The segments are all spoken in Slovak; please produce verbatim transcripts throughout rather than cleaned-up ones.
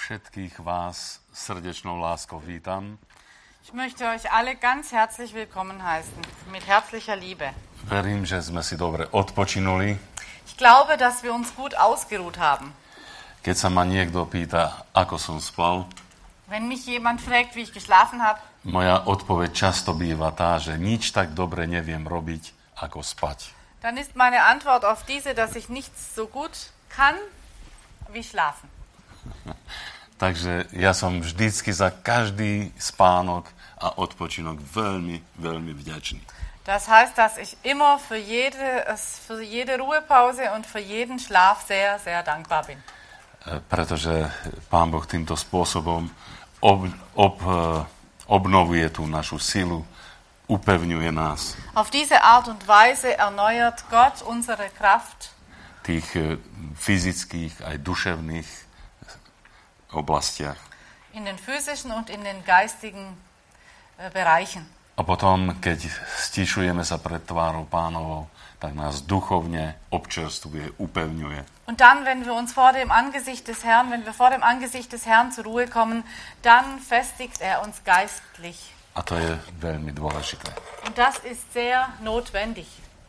Všetkých vás srdečnou láskou vítam. Ich möchte euch alle ganz herzlich willkommen heißen, mit herzlicher Liebe. Verím, že sme si dobre odpočinuli. Ich glaube, dass wir uns gut ausgeruht haben. Keď sa ma niekto pýta, ako som spal, Wenn mich jemand fragt, wie ich geschlafen habe, moja odpoveď často býva tá, že nič tak dobre neviem robiť, ako spať. dann ist meine Antwort auf diese, dass ich nichts so gut kann wie schlafen. Takže ja som vždycky za každý spánok a odpočinok veľmi, veľmi vďačný. Das heißt, dass ich immer für jede, für jede Ruhepause und für jeden Schlaf sehr, sehr dankbar bin. Pretože Pán Boh týmto spôsobom ob, ob, obnovuje tú našu silu, upevňuje nás. Auf diese Art und Weise erneuert Gott unsere Kraft. Tých fyzických aj duševných oblastiach. In den physischen und in den geistigen äh, Bereichen. A potom, keď stišujeme sa pred tvárou Pánovou, tak nás duchovne občerstvuje, upevňuje. Und dann, wenn wir uns vor dem Angesicht des Herrn, wenn wir vor dem Angesicht des Herrn zur Ruhe kommen, dann festigt er uns geistlich. A to je veľmi dôležité. Und das ist sehr notwendig.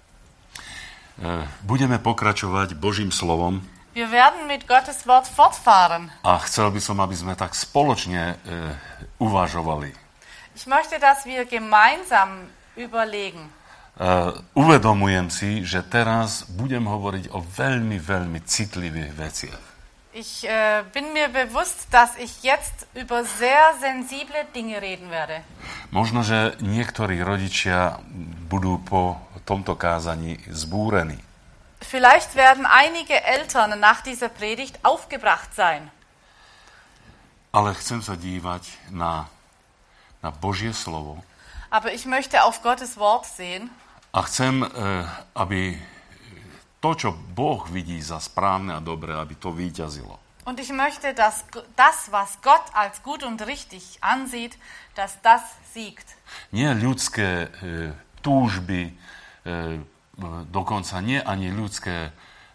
Budeme pokračovať Božím slovom. Wir werden mit Gottes Wort fortfahren. A chcel by som, aby sme tak spoločne e, uvažovali. Ich möchte, dass wir gemeinsam überlegen. Uh, uvedomujem si, že teraz budem hovoriť o veľmi, veľmi citlivých veciach. Ich äh, bin mir bewusst, dass ich jetzt über sehr sensible Dinge reden werde. Možno, že niektorí rodičia budú po tomto kázaní zbúrení. Vielleicht werden einige Eltern nach dieser Predigt aufgebracht sein. Ale chcem sa dívať na, na Božie slovo. Aber ich möchte auf Gottes Wort sehen. A chcem, aby to, čo Boh vidí za správne a dobré, aby to víťazilo. Und ich möchte, dass das, was Gott als gut und richtig ansieht, dass das siegt. Nie ľudské e, túžby, e, dokonca nie ani ľudské e,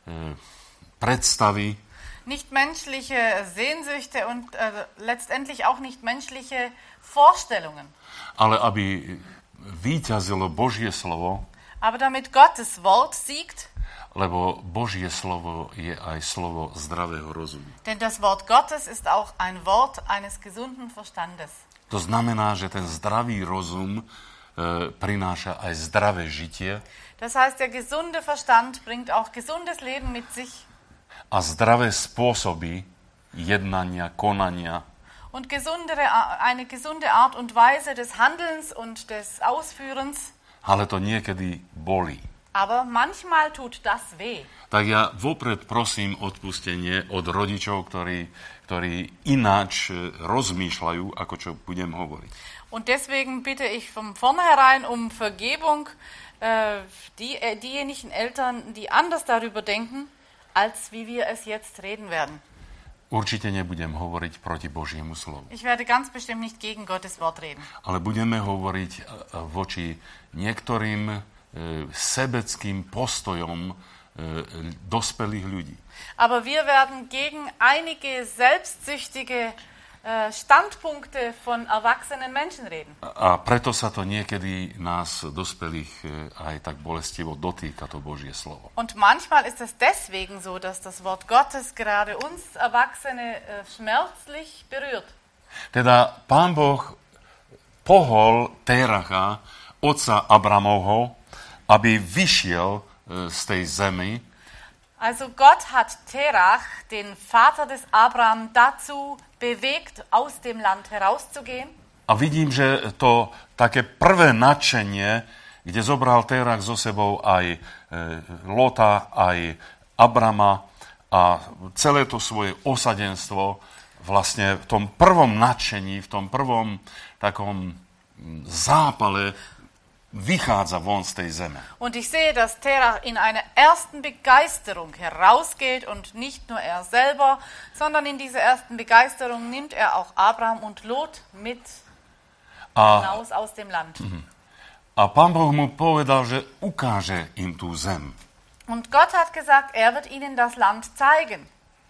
predstavy. Nicht menschliche Sehnsüchte und äh, letztendlich auch nicht menschliche Vorstellungen. Ale aby víťazilo Božie slovo, aber damit Gottes Wort siegt, lebo Božie slovo je aj slovo zdravého rozumu. Denn das Wort Gottes ist auch ein Wort eines gesunden Verstandes. To znamená, že ten zdravý rozum e, prináša aj zdravé žitie. Das heißt, der gesunde Verstand bringt auch gesundes Leben mit sich. A zdravé spôsoby jednania, konania. Und gesundere, eine gesunde Art und Weise des Handelns und des Ausführens. Ale to niekedy bolí. Aber manchmal tut das weh. Tak ja vopred prosím odpustenie od rodičov, ktorí, ktorí ináč rozmýšľajú, ako čo budem hovoriť. Und deswegen bitte ich von vornherein um Vergebung äh, die, äh, diejenigen Eltern, die anders darüber denken, als wie wir es jetzt reden werden. Určite nebudem hovoriť proti Božiemu slovu. Ich werde ganz bestimmt nicht gegen Gottes Wort reden. Ale budeme hovoriť voči niektorým e, sebeckým postojom e, dospelých ľudí. Aber wir werden gegen einige selbstsüchtige äh, Standpunkte von erwachsenen Menschen reden. A preto sa to niekedy nás dospelých e, aj tak bolestivo dotýka, to Božie slovo. Und manchmal ist es deswegen so, dass das Wort Gottes gerade uns Erwachsene äh, schmerzlich berührt. Teda Pán Boh pohol Téracha, otca Abramovho, aby vyšiel e, z tej zemi. Also Gott hat Terach, den Vater des Abraham, dazu bewegt, aus dem Land herauszugehen. A vidím, že to také prvé nadšenie, kde zobral Terach so sebou aj e, Lota, aj Abrama a celé to svoje osadenstvo, vlastne v tom prvom nadšení, v tom prvom takom zápale vychádza von z tej zeme. Und ich sehe, dass Terach in einer ersten Begeisterung herausgeht und nicht nur er selber, sondern in dieser ersten Begeisterung nimmt er auch Abraham und Lot mit a, hinaus aus dem Land. A Pán Boh mu povedal, že ukáže im tú zem. Und Gott hat gesagt, er wird ihnen das Land zeigen.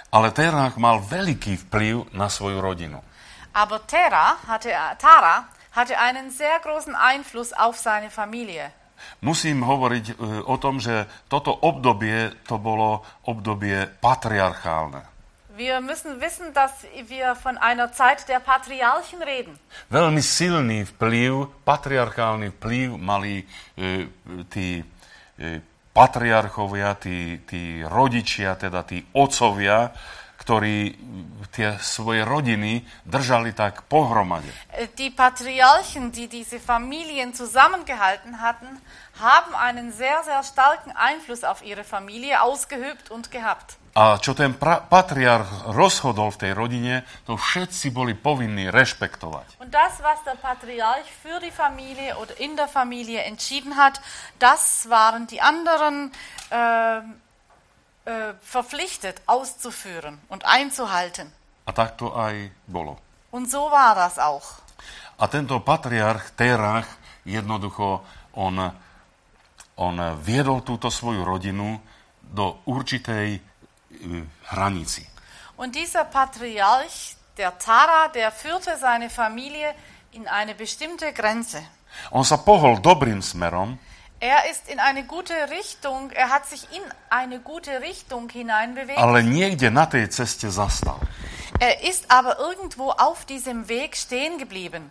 Ale Terach mal veľký vplyv na svoju rodinu. Aber Tara hatte, Tara hatte einen sehr großen Einfluss auf seine Familie. Musím hovoriť uh, o tom, že toto obdobie, to bolo obdobie patriarchálne. Wir müssen wissen, dass wir von einer Zeit der Patriarchen reden. Veľmi silný vplyv, patriarchálny vplyv mali uh, tí uh, patriarchovia, tí, tí rodičia, teda tí otcovia, ktorí tie svoje rodiny držali tak pohromade. Die Patriarchen, die diese Familien zusammengehalten hatten, haben einen sehr, sehr starken Einfluss auf ihre Familie ausgeübt und gehabt. A čo ten pra- patriarch rozhodol v tej rodine, to všetci boli povinní rešpektovať. Und das, was der Patriarch für die Familie oder in der Familie entschieden hat, das waren die anderen äh, äh, verpflichtet auszuführen und einzuhalten. A tak to aj bolo. Und so war das auch. A tento patriarch Terach jednoducho, on, on viedol túto svoju rodinu do určitej hranici. Und dieser Patriarch, der Tara, der führte seine Familie in eine bestimmte Grenze. On sa pohol dobrým smerom, Er ist in eine gute Richtung, er hat sich in eine gute Richtung hineinbewegt. ale niekde na tej ceste zastal. Er ist aber irgendwo auf diesem Weg stehen geblieben.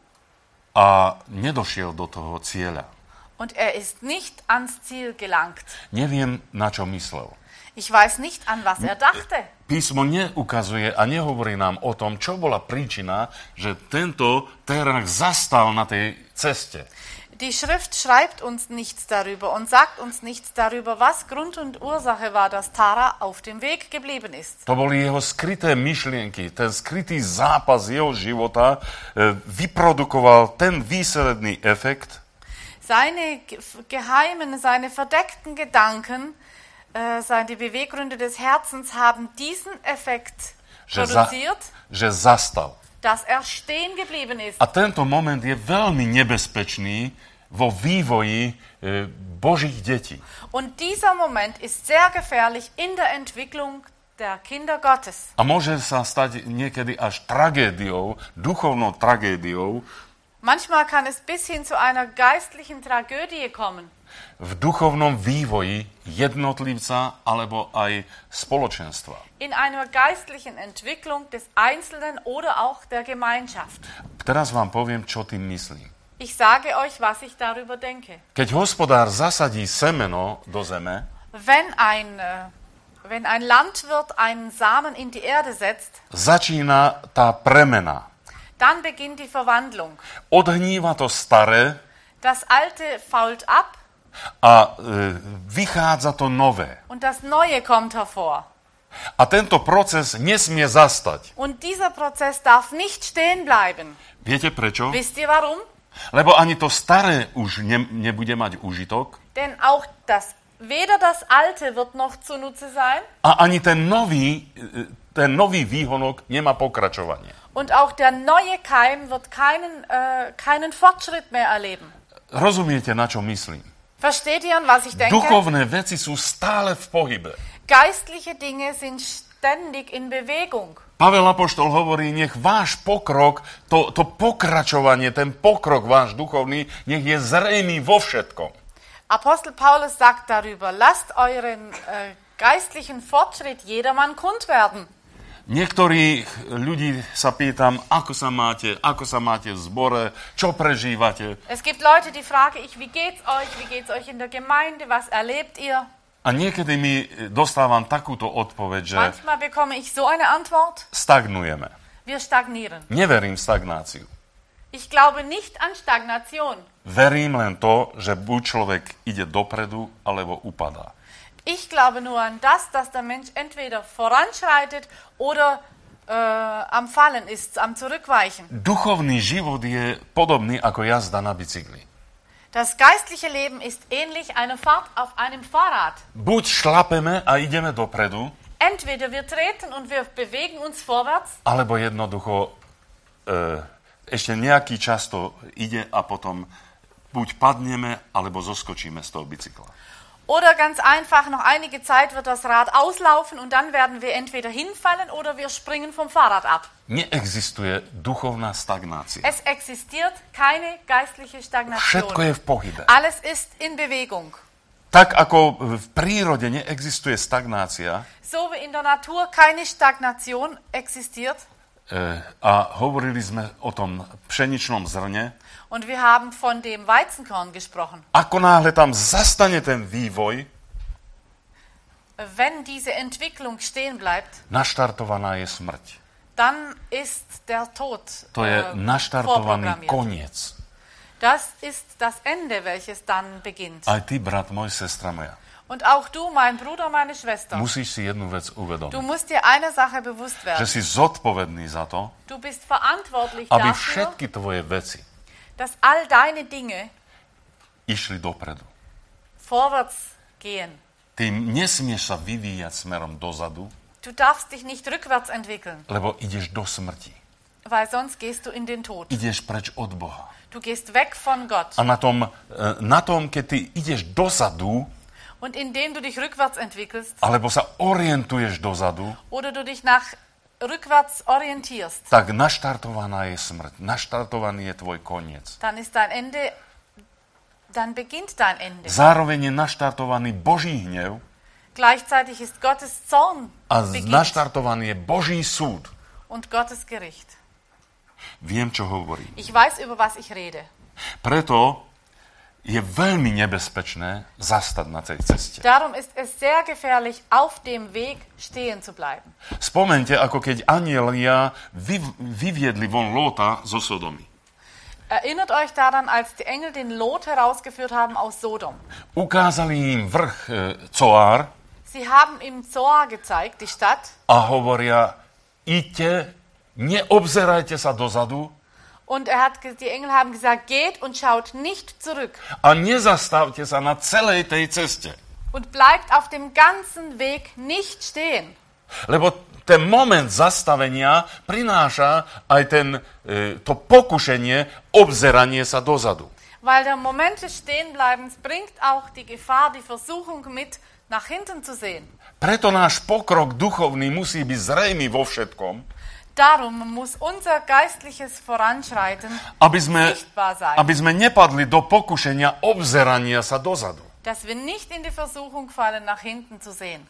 A nedošiel do toho cieľa. Und er ist nicht ans Ziel gelangt. Neviem, na čo myslel. Ich weiß nicht, an was er dachte. Písmo neukazuje a nehovorí nám o tom, čo bola príčina, že tento Terach zastal na tej ceste. Die Schrift schreibt uns nichts darüber und sagt uns nichts darüber, was Grund und Ursache war, dass Tara auf dem Weg geblieben ist. To boli jeho skryté myšlienky, ten skrytý zápas jeho života e, vyprodukoval ten výsledný efekt, Seine ge- geheimen, seine verdeckten Gedanken, äh, seine Beweggründe des Herzens haben diesen Effekt že, za, produziert, že zastal. dass er stehen geblieben ist. A tento moment je veľmi nebezpečný vo vývoji e, Božích detí. Und dieser Moment ist sehr gefährlich in der Entwicklung der Kinder Gottes. A môže sa stať niekedy až tragédiou, duchovnou tragédiou, Manchmal kann es bis hin zu einer geistlichen Tragödie kommen. v duchovnom vývoji jednotlivca alebo aj spoločenstva. In einer geistlichen Entwicklung des Einzelnen oder auch der Gemeinschaft. Teraz vám poviem, čo tým myslím. Ich sage euch, was ich darüber denke. Keď hospodár zasadí semeno do zeme, Wenn ein, äh, wenn ein Landwirt einen Samen in die Erde setzt, začína tá premena. dann beginnt die Verwandlung. Odhníva to staré Das Alte fault ab a e, vychádza to nové. und das Neue kommt hervor. A tento proces nesmie zastať. Und dieser Prozess darf nicht stehen bleiben. Viete prečo? Wisst ihr warum? Lebo ani to staré už ne, nebude mať užitok Denn auch das, weder das Alte wird noch zunutze sein, a ani ten nový, e, ten nový výhonok nemá pokračovanie. und auch der neue Keim wird keinen, äh, keinen Fortschritt mehr erleben. Rozumiete, na čo myslím? Versteht ihr, an was ich denke? Duchovné veci sú stále v pohybe. Geistliche Dinge sind ständig in Bewegung. Pavel apoštol hovorí, nech váš pokrok, to, to pokračovanie, ten pokrok váš duchovný, nech je zrejmý vo všetkom. Apostel Paulus sagt darüber, lasst euren äh, geistlichen Fortschritt jedermann kund werden. Niektorých ľudí sa pýtam, ako sa máte, ako sa máte v zbore, čo prežívate. Es gibt Leute, die frage ich, wie geht's euch, wie geht's euch in der Gemeinde, was erlebt ihr? A niekedy mi dostávam takúto odpoveď, že Manchmal bekomme ich so eine Antwort, stagnujeme. wir stagnieren. Neverím v stagnáciu. Ich glaube nicht an Stagnation. Verím len to, že buď človek ide dopredu, alebo upadá. Ich glaube nur an das, dass der Mensch entweder voranschreitet oder äh, am Fallen ist, am Zurückweichen. Duchovný život je podobný ako jazda na bicykli. Das geistliche Leben ist ähnlich einer Fahrt auf einem Fahrrad. Buď šlapeme a ideme dopredu, Entweder wir treten und wir bewegen uns vorwärts, alebo jednoducho e, ešte nejaký čas to ide a potom buď padneme, alebo zoskočíme z toho bicykla. Oder ganz einfach, noch einige Zeit wird das Rad auslaufen und dann werden wir entweder hinfallen oder wir springen vom Fahrrad ab. Neexistuje duchovná stagnácia. Es existiert keine geistliche Všetko Stagnation. je v pohybe. Alles ist in Bewegung. Tak ako v prírode neexistuje stagnácia, So wie in der Natur keine Stagnation existiert. e, a hovorili sme o tom pšeničnom zrne, Und wir haben von dem Weizenkorn gesprochen. ako náhle tam zastane ten vývoj, Wenn diese Entwicklung stehen bleibt, naštartovaná je smrť. dann ist der Tod To je äh, naštartovaný vorprogrammiert. koniec. Das ist das Ende, welches dann beginnt. Aj ty, brat môj, sestra moja, Und auch du, mein Bruder, meine Schwester, musíš si jednu vec du uvedomiť. musst dir einer Sache bewusst Že werden. si zodpovedný za to, Du bist verantwortlich aby dafür, všetky tvoje veci dass all deine Dinge išli dopredu. vorwärts gehen. Ty nesmieš sa vyvíjať smerom dozadu, Du darfst dich nicht rückwärts entwickeln, lebo ideš do smrti. weil sonst gehst du in den Tod. Ideš preč od Boha. Du gehst weg von Gott. A na tom, e, na tom, keď ty ideš dozadu, Und indem du dich rückwärts entwickelst alebo sa orientuješ dozadu, oder du dich nach rückwärts orientierst, tak naštartovaná je smrť. Naštartovaný je tvoj koniec. dann ist dein Ende, dann beginnt dein Ende. Zároveň je naštartovaný Boží hnev Gleichzeitig ist Gottes Zorn a beginnt naštartovaný je Boží súd. und Gottes Gericht. Viem, čo hovorím. Ich weiß, über was ich rede. Preto je veľmi nebezpečné zastať na tej ceste. Darum ist es sehr gefährlich, auf dem Weg stehen zu bleiben. Spomente, ako keď anjelia vyv- vyviedli von Lóta zo Sodomy. Erinnert euch daran, als die Engel den Lot herausgeführt haben aus Sodom. Ukázali im vrch e, Coár Sie haben ihm Zoar gezeigt, die Stadt, a hovoria, idte, neobzerajte sa dozadu und er hat, ge- die Engel haben gesagt, geht und schaut nicht zurück a nezastavte sa na celej tej ceste. und bleibt auf dem ganzen Weg nicht stehen. Lebo ten moment zastavenia prináša aj ten, e, to pokušenie, obzeranie sa dozadu. Weil der Moment des Stehenbleibens bringt auch die Gefahr, die Versuchung mit, nach hinten zu sehen. Preto náš pokrok duchovný musí byť zrejmý vo všetkom, Darum muss unser geistliches Voranschreiten aby sme, sichtbar sein, aby sme nepadli do pokušenia obzerania sa dozadu. dass wir nicht in die Versuchung fallen, nach hinten zu sehen.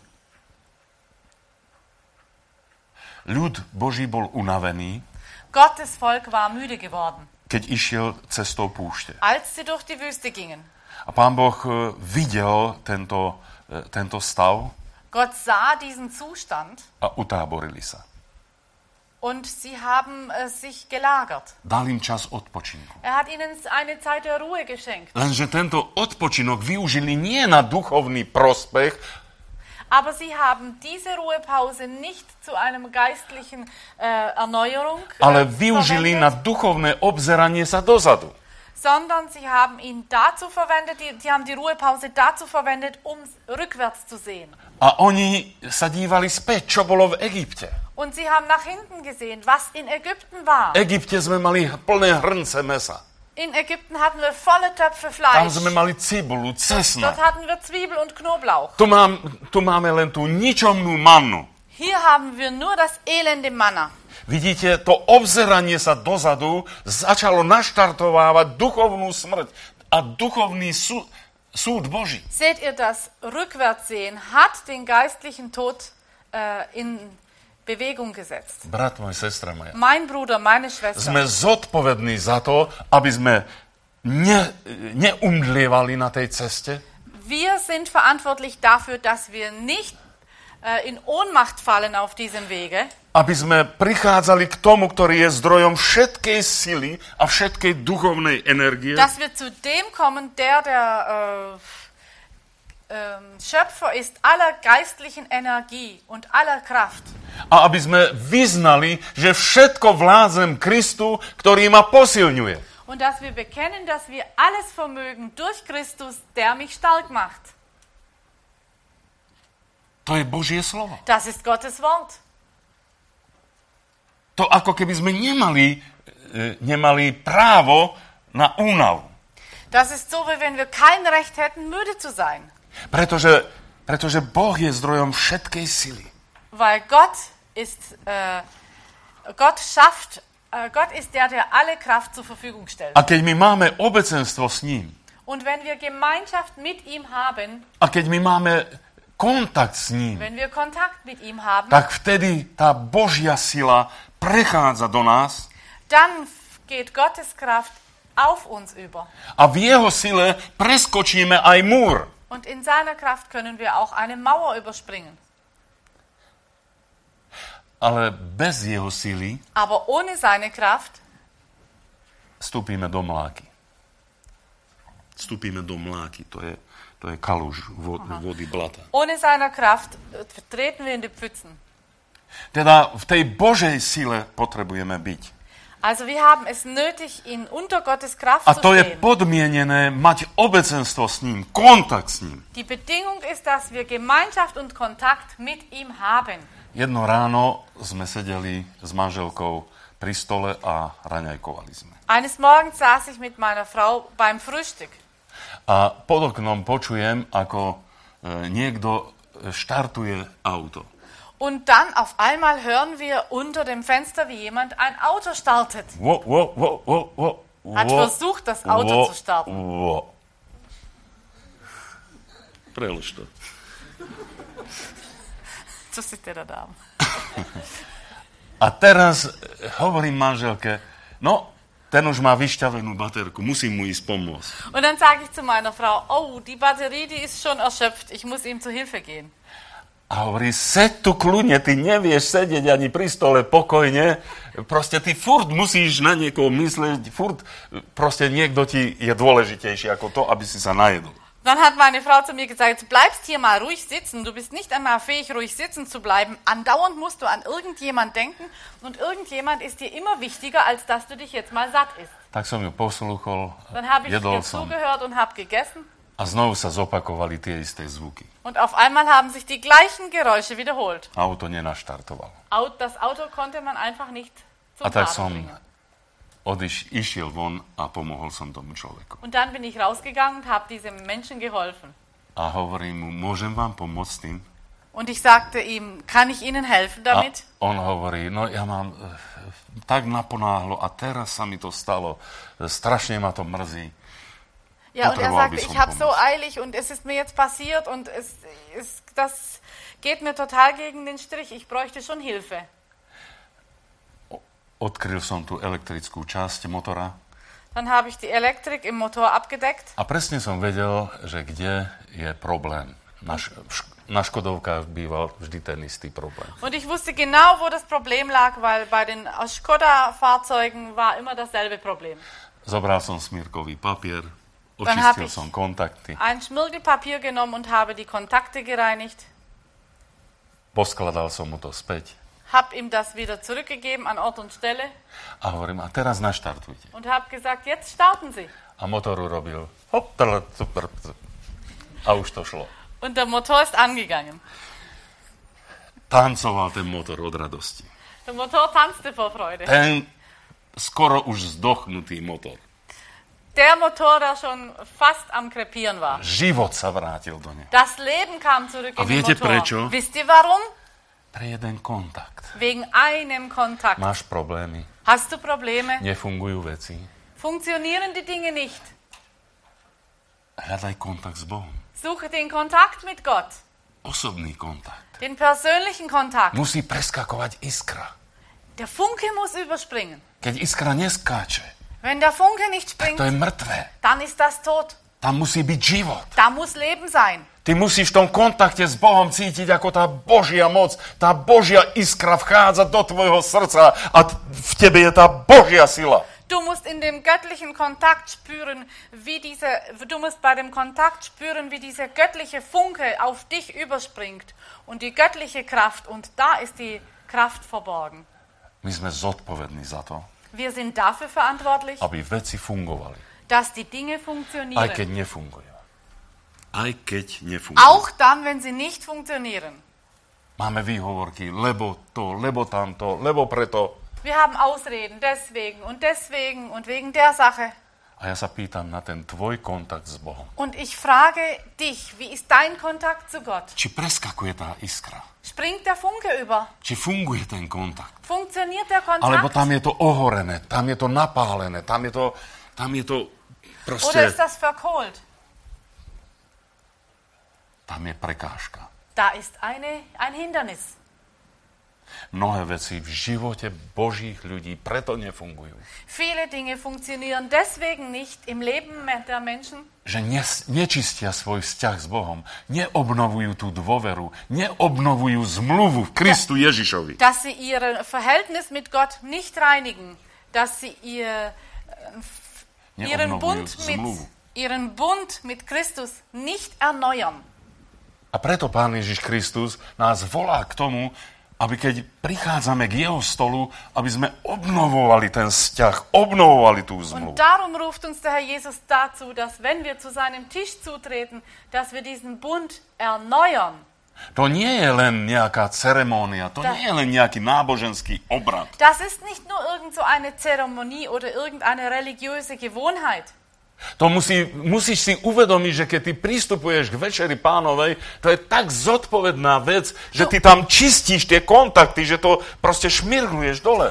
Ľud Boží bol unavený, Gottes Volk war müde geworden, keď išiel cestou púšte. als sie durch die Wüste gingen. A Pán Boh e, videl tento, e, tento stav Gott sah diesen Zustand a utáborili sa. und sie haben äh, sich gelagert. Dal im čas odpočinku. Er hat ihnen eine Zeit der Ruhe geschenkt. Lenže tento odpočinok využili nie na duchovný prospech, Aber sie haben diese Ruhepause nicht zu einem geistlichen äh, Erneuerung äh, ale využili na verwendet, duchovné obzeranie sa dozadu. sondern sie haben ihn dazu verwendet, die, die haben die Ruhepause dazu verwendet, um rückwärts zu sehen. A oni sa dívali späť, čo bolo v Egypte. Und sie haben nach hinten gesehen, was in Ägypten war. V Egypte sme mali plné hrnce mesa. In Ägypten hatten wir volle Töpfe Tam Fleisch. sme mali cibulu, cesna. Dort hatten wir Zwiebel und Knoblauch. Tu, mám, tu máme len tú ničomnú mannu. Hier haben wir nur das elende Manna. Vidíte, to obzeranie sa dozadu začalo naštartovávať duchovnú smrť a duchovný súd, súd Boží. Seht ihr, das Rückwärtssehen hat den geistlichen Tod äh, in Bewegung gesetzt. Brat môj, sestra moja, Mein Bruder, meine Schwester, sme zodpovední za to, aby sme ne, neumdlievali na tej ceste, wir sind verantwortlich dafür, dass wir nicht äh, in Ohnmacht fallen auf diesem Wege, aby sme prichádzali k tomu, ktorý je zdrojom všetkej sily a všetkej duchovnej energie, dass wir zu dem kommen, der der äh, ähm, Schöpfer ist aller geistlichen Energie und aller Kraft. a aby sme vyznali, že všetko vládzem Kristu, ktorý ma posilňuje. Und dass wir bekennen, dass wir alles vermögen durch Christus, der mich stark macht. To je Božie slovo. Das ist Gottes Wort. To ako keby sme nemali, e, nemali právo na únavu. Das ist so, wie wenn wir kein Recht hätten, müde zu sein. Pretože, pretože Boh je zdrojom všetkej sily. Weil Gott ist, äh, Gott schafft, äh, Gott ist der, der alle Kraft zur Verfügung stellt. A keď my máme obecenstvo s ním, Und wenn wir Gemeinschaft mit ihm haben, a keď my máme kontakt s ním, wenn wir Kontakt mit ihm haben, tak vtedy tá Božia sila prechádza do nás dann geht Gottes Kraft auf uns über. a v jeho sile preskočíme aj múr. Und in seiner Kraft können wir auch eine Mauer überspringen. Ale bez jeho sily Aber ohne seine Kraft vstúpime do mláky. Vstúpime do mláky, to je, to je kaluž vody, blata. Ohne seiner Kraft treten wir in die Pfützen. Teda v tej Božej sile potrebujeme byť. Also wir haben es nötig, in unter Gottes Kraft A zu to je stehen. podmienené mať obecenstvo s ním, kontakt s ním. Die Bedingung ist, dass wir Gemeinschaft und Kontakt mit ihm haben. Jedno ráno sme sedeli s manželkou pri stole a raňajkovali sme. Eines Morgens saß ich mit meiner Frau beim Frühstück. A pod oknom počujem, ako e, niekto štartuje auto. Und dann auf einmal hören wir unter dem Fenster, wie jemand ein Auto startet. Wo, wo, wo, wo, wo, Hat wo, versucht, das Auto wo, zu starten. Wo. Prelož to. Co si teda dám? A teraz hovorím manželke, no, ten už má vyšťavenú baterku, musím mu ísť pomôcť. Und dann sage ich zu meiner Frau, oh, die Batterie, die ist schon erschöpft, ich muss ihm zur Hilfe gehen. A hovorí, seď tu kľudne, ty nevieš sedieť ani pri stole pokojne, proste ty furt musíš na niekoho myslieť, furt proste niekto ti je dôležitejší ako to, aby si sa najedol. Dann hat meine Frau zu mir gesagt, du bleibst hier mal ruhig sitzen, du bist nicht einmal fähig, ruhig sitzen zu bleiben. Andauernd musst du an irgendjemand denken und irgendjemand ist dir immer wichtiger, als dass du dich jetzt mal satt isst. Tak som ju poslúchol, Dann habe ich jedol ihr som zugehört und habe gegessen. a znovu sa zopakovali tie isté zvuky. Und auf einmal haben sich die gleichen Geräusche wiederholt. Auto nenaštartovalo. Au- Das Auto konnte man einfach nicht zum A tak Fahren som bringen. odiš, išiel von a pomohol som tomu človeku. Und dann bin ich rausgegangen und habe diesem Menschen geholfen. A hovorím mu, môžem vám pomôcť s tým? Und ich sagte ihm, kann ich Ihnen helfen A damit? on hovorí, no ja mám eh, tak naponáhlo a teraz sa mi to stalo, eh, strašne ma to mrzí. Ja, und er Potreboval sagte, by som ich habe so pomoc. eilig und es ist mir jetzt passiert und es, es, das geht mir total gegen den Strich. Ich bräuchte schon Hilfe. O- Odkryl som tú elektrickú časť motora Dann habe ich die Elektrik im Motor abgedeckt a presne som vedel, že kde je problém. Na, š- v š- na Škodovkách býval vždy ten istý problém. und ich wusste genau, wo das Problem lag, weil bei den Skoda-Fahrzeugen war immer dasselbe Problem. Zobral som smírkový papier, Dann hab očistil ich- som kontakty, Ein Schmirgelpapier genommen und habe die Kontakte gereinigt, poskladal som mu to späť habe ihm das wieder zurückgegeben an Ort und Stelle a hovorím, a teraz naštartujte. und habe gesagt, jetzt starten Sie. A motor urobil hop, tala, super, a už to šlo. Und der Motor ist angegangen. Tancoval ten motor od radosti. Der Motor tanzte vor Freude. Ten skoro už zdochnutý motor. Der Motor, der schon fast am Krepieren war. Život sa vrátil do neho. Das Leben kam zurück A in den viete Motor. prečo? Wisst ihr warum? Pre jeden kontakt. Wegen einem Kontakt. Máš problémy, Hast du Probleme? nefungujú veci. Funktionieren die Dinge nicht? Hľadaj kontakt s Bohom. Suche den Kontakt mit Gott. Osobný kontakt. Den persönlichen Kontakt. Musí preskakovať iskra. Der Funke muss überspringen. Keď iskra neskáče, Wenn der Funke nicht springt, to je mŕtve. dann ist das tot. Tam musí byť život. Da muss Leben sein. Ty musíš v tom kontakte s Bohom cítiť, ako tá Božia moc, tá Božia iskra vchádza do tvojho srdca a t- v tebe je tá Božia sila. Du musst in dem göttlichen Kontakt spüren, wie diese, du musst bei dem Kontakt spüren, wie dieser göttliche Funke auf dich überspringt und die göttliche Kraft, und da ist die Kraft verborgen. My sme zodpovední za to, Wir sind dafür verantwortlich, aby veci fungovali, dass die Dinge aj keď funktionieren. nefungujú. Aj keď nefungujú. Auch dann, wenn sie nicht funktionieren. Máme výhovorky, lebo to, lebo tamto, lebo preto. Wir haben Ausreden, deswegen und deswegen und wegen der Sache. A ja sa pýtam na ten tvoj kontakt s Bohom. Und ich frage dich, wie ist dein Kontakt zu Gott? Či preskakuje tá iskra? Springt der Funke über? Či funguje ten kontakt? Funktioniert der Kontakt? Alebo tam je to ohorené, tam je to napálené, tam je to, tam je to proste... Oder ist das verkohlt? Tam je prekážka. Da ist eine, ein Hindernis. Mnohé veci v živote Božích ľudí preto nefungujú. Viele Dinge funktionieren deswegen nicht im Leben der Menschen, Že ne, nečistia svoj vzťah s Bohom, neobnovujú tú dôveru, neobnovujú zmluvu v Kristu Ježišovi. dass sie ihr Verhältnis mit Gott nicht reinigen, dass sie ihr, äh, ihren, Bund mit, ihren Bund mit Christus nicht erneuern. A preto Pán Ježiš Kristus nás volá k tomu, aby keď prichádzame k jeho stolu, aby sme obnovovali ten vzťah, obnovovali tú zmluvu. Und darum ruft uns der Herr Jesus dazu, dass wenn wir zu seinem Tisch zutreten, dass wir diesen Bund erneuern. To nie je len nejaká ceremónia, to nie je len nejaký náboženský obrad. Das ist nicht nur irgend so eine Zeremonie oder irgendeine religiöse Gewohnheit. To musí, musíš si uvedomiť, že keď ty pristupuješ k Večeri Pánovej, to je tak zodpovedná vec, že ty tam čistíš tie kontakty, že to proste šmirgluješ dole.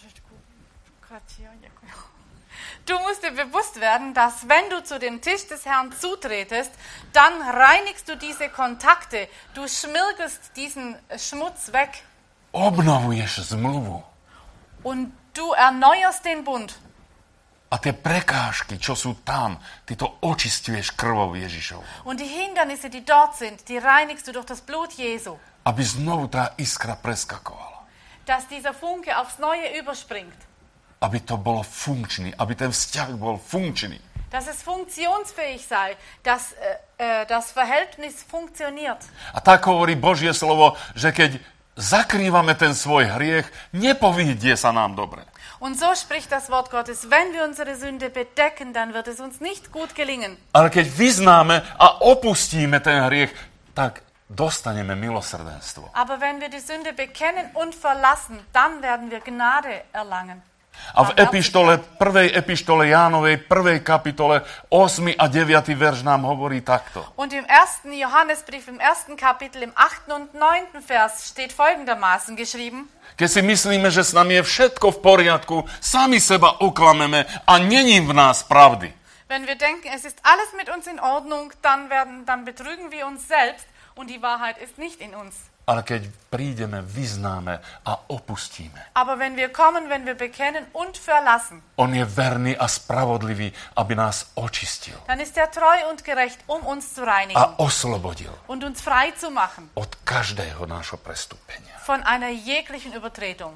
Du musst dir bewusst werden, dass wenn du zu dem Tisch des Herrn zutretest, dann reinigst du diese Kontakte, du schmirgelst diesen Schmutz weg. Obnovuješ zmluvu. Und du erneuerst den Bund. A tie prekážky, čo sú tam, ty to očistuješ krvou Ježišov. Und die Hindernisse, die dort sind, die reinigst du durch das Blut Jesu. Aby znovu tá iskra preskakovala. Dass dieser Funke aufs Neue überspringt. Aby to bolo funkčný, aby ten vzťah bol funkčný. Dass es funktionsfähig sei, dass äh, das Verhältnis funktioniert. A tak hovorí Božie slovo, že keď zakrývame ten svoj hriech, nepovidie sa nám dobre. Und so spricht das Wort Gottes, wenn wir unsere Sünde bedecken, dann wird es uns nicht gut gelingen. Ale keď vyznáme a opustíme ten hriech, tak dostaneme milosrdenstvo. Aber wenn wir die Sünde bekennen und verlassen, dann werden wir Gnade erlangen. A v epištole, prvej epištole Jánovej, prvej kapitole, ôsmy a deviaty verš nám hovorí takto. Und im ersten Johannesbrief, im ersten Kapitel, im achten und neunten Vers steht folgendermaßen geschrieben. Keď si myslíme, že s nami je všetko v poriadku, sami seba oklameme a není v nás pravdy. Wenn wir denken, es ist alles mit uns in Ordnung, dann, werden, dann betrügen wir uns selbst und die Wahrheit ist nicht in uns. Ale keď prídeme, vyznáme a opustíme. Aber wenn wir kommen, wenn wir bekennen und verlassen, on je verný a spravodlivý, aby nás očistil. Dann ist er treu und gerecht, um uns zu reinigen. A oslobodil. Und uns frei zu machen. Od každého nášho prestúpenia. Von einer jeglichen Übertretung.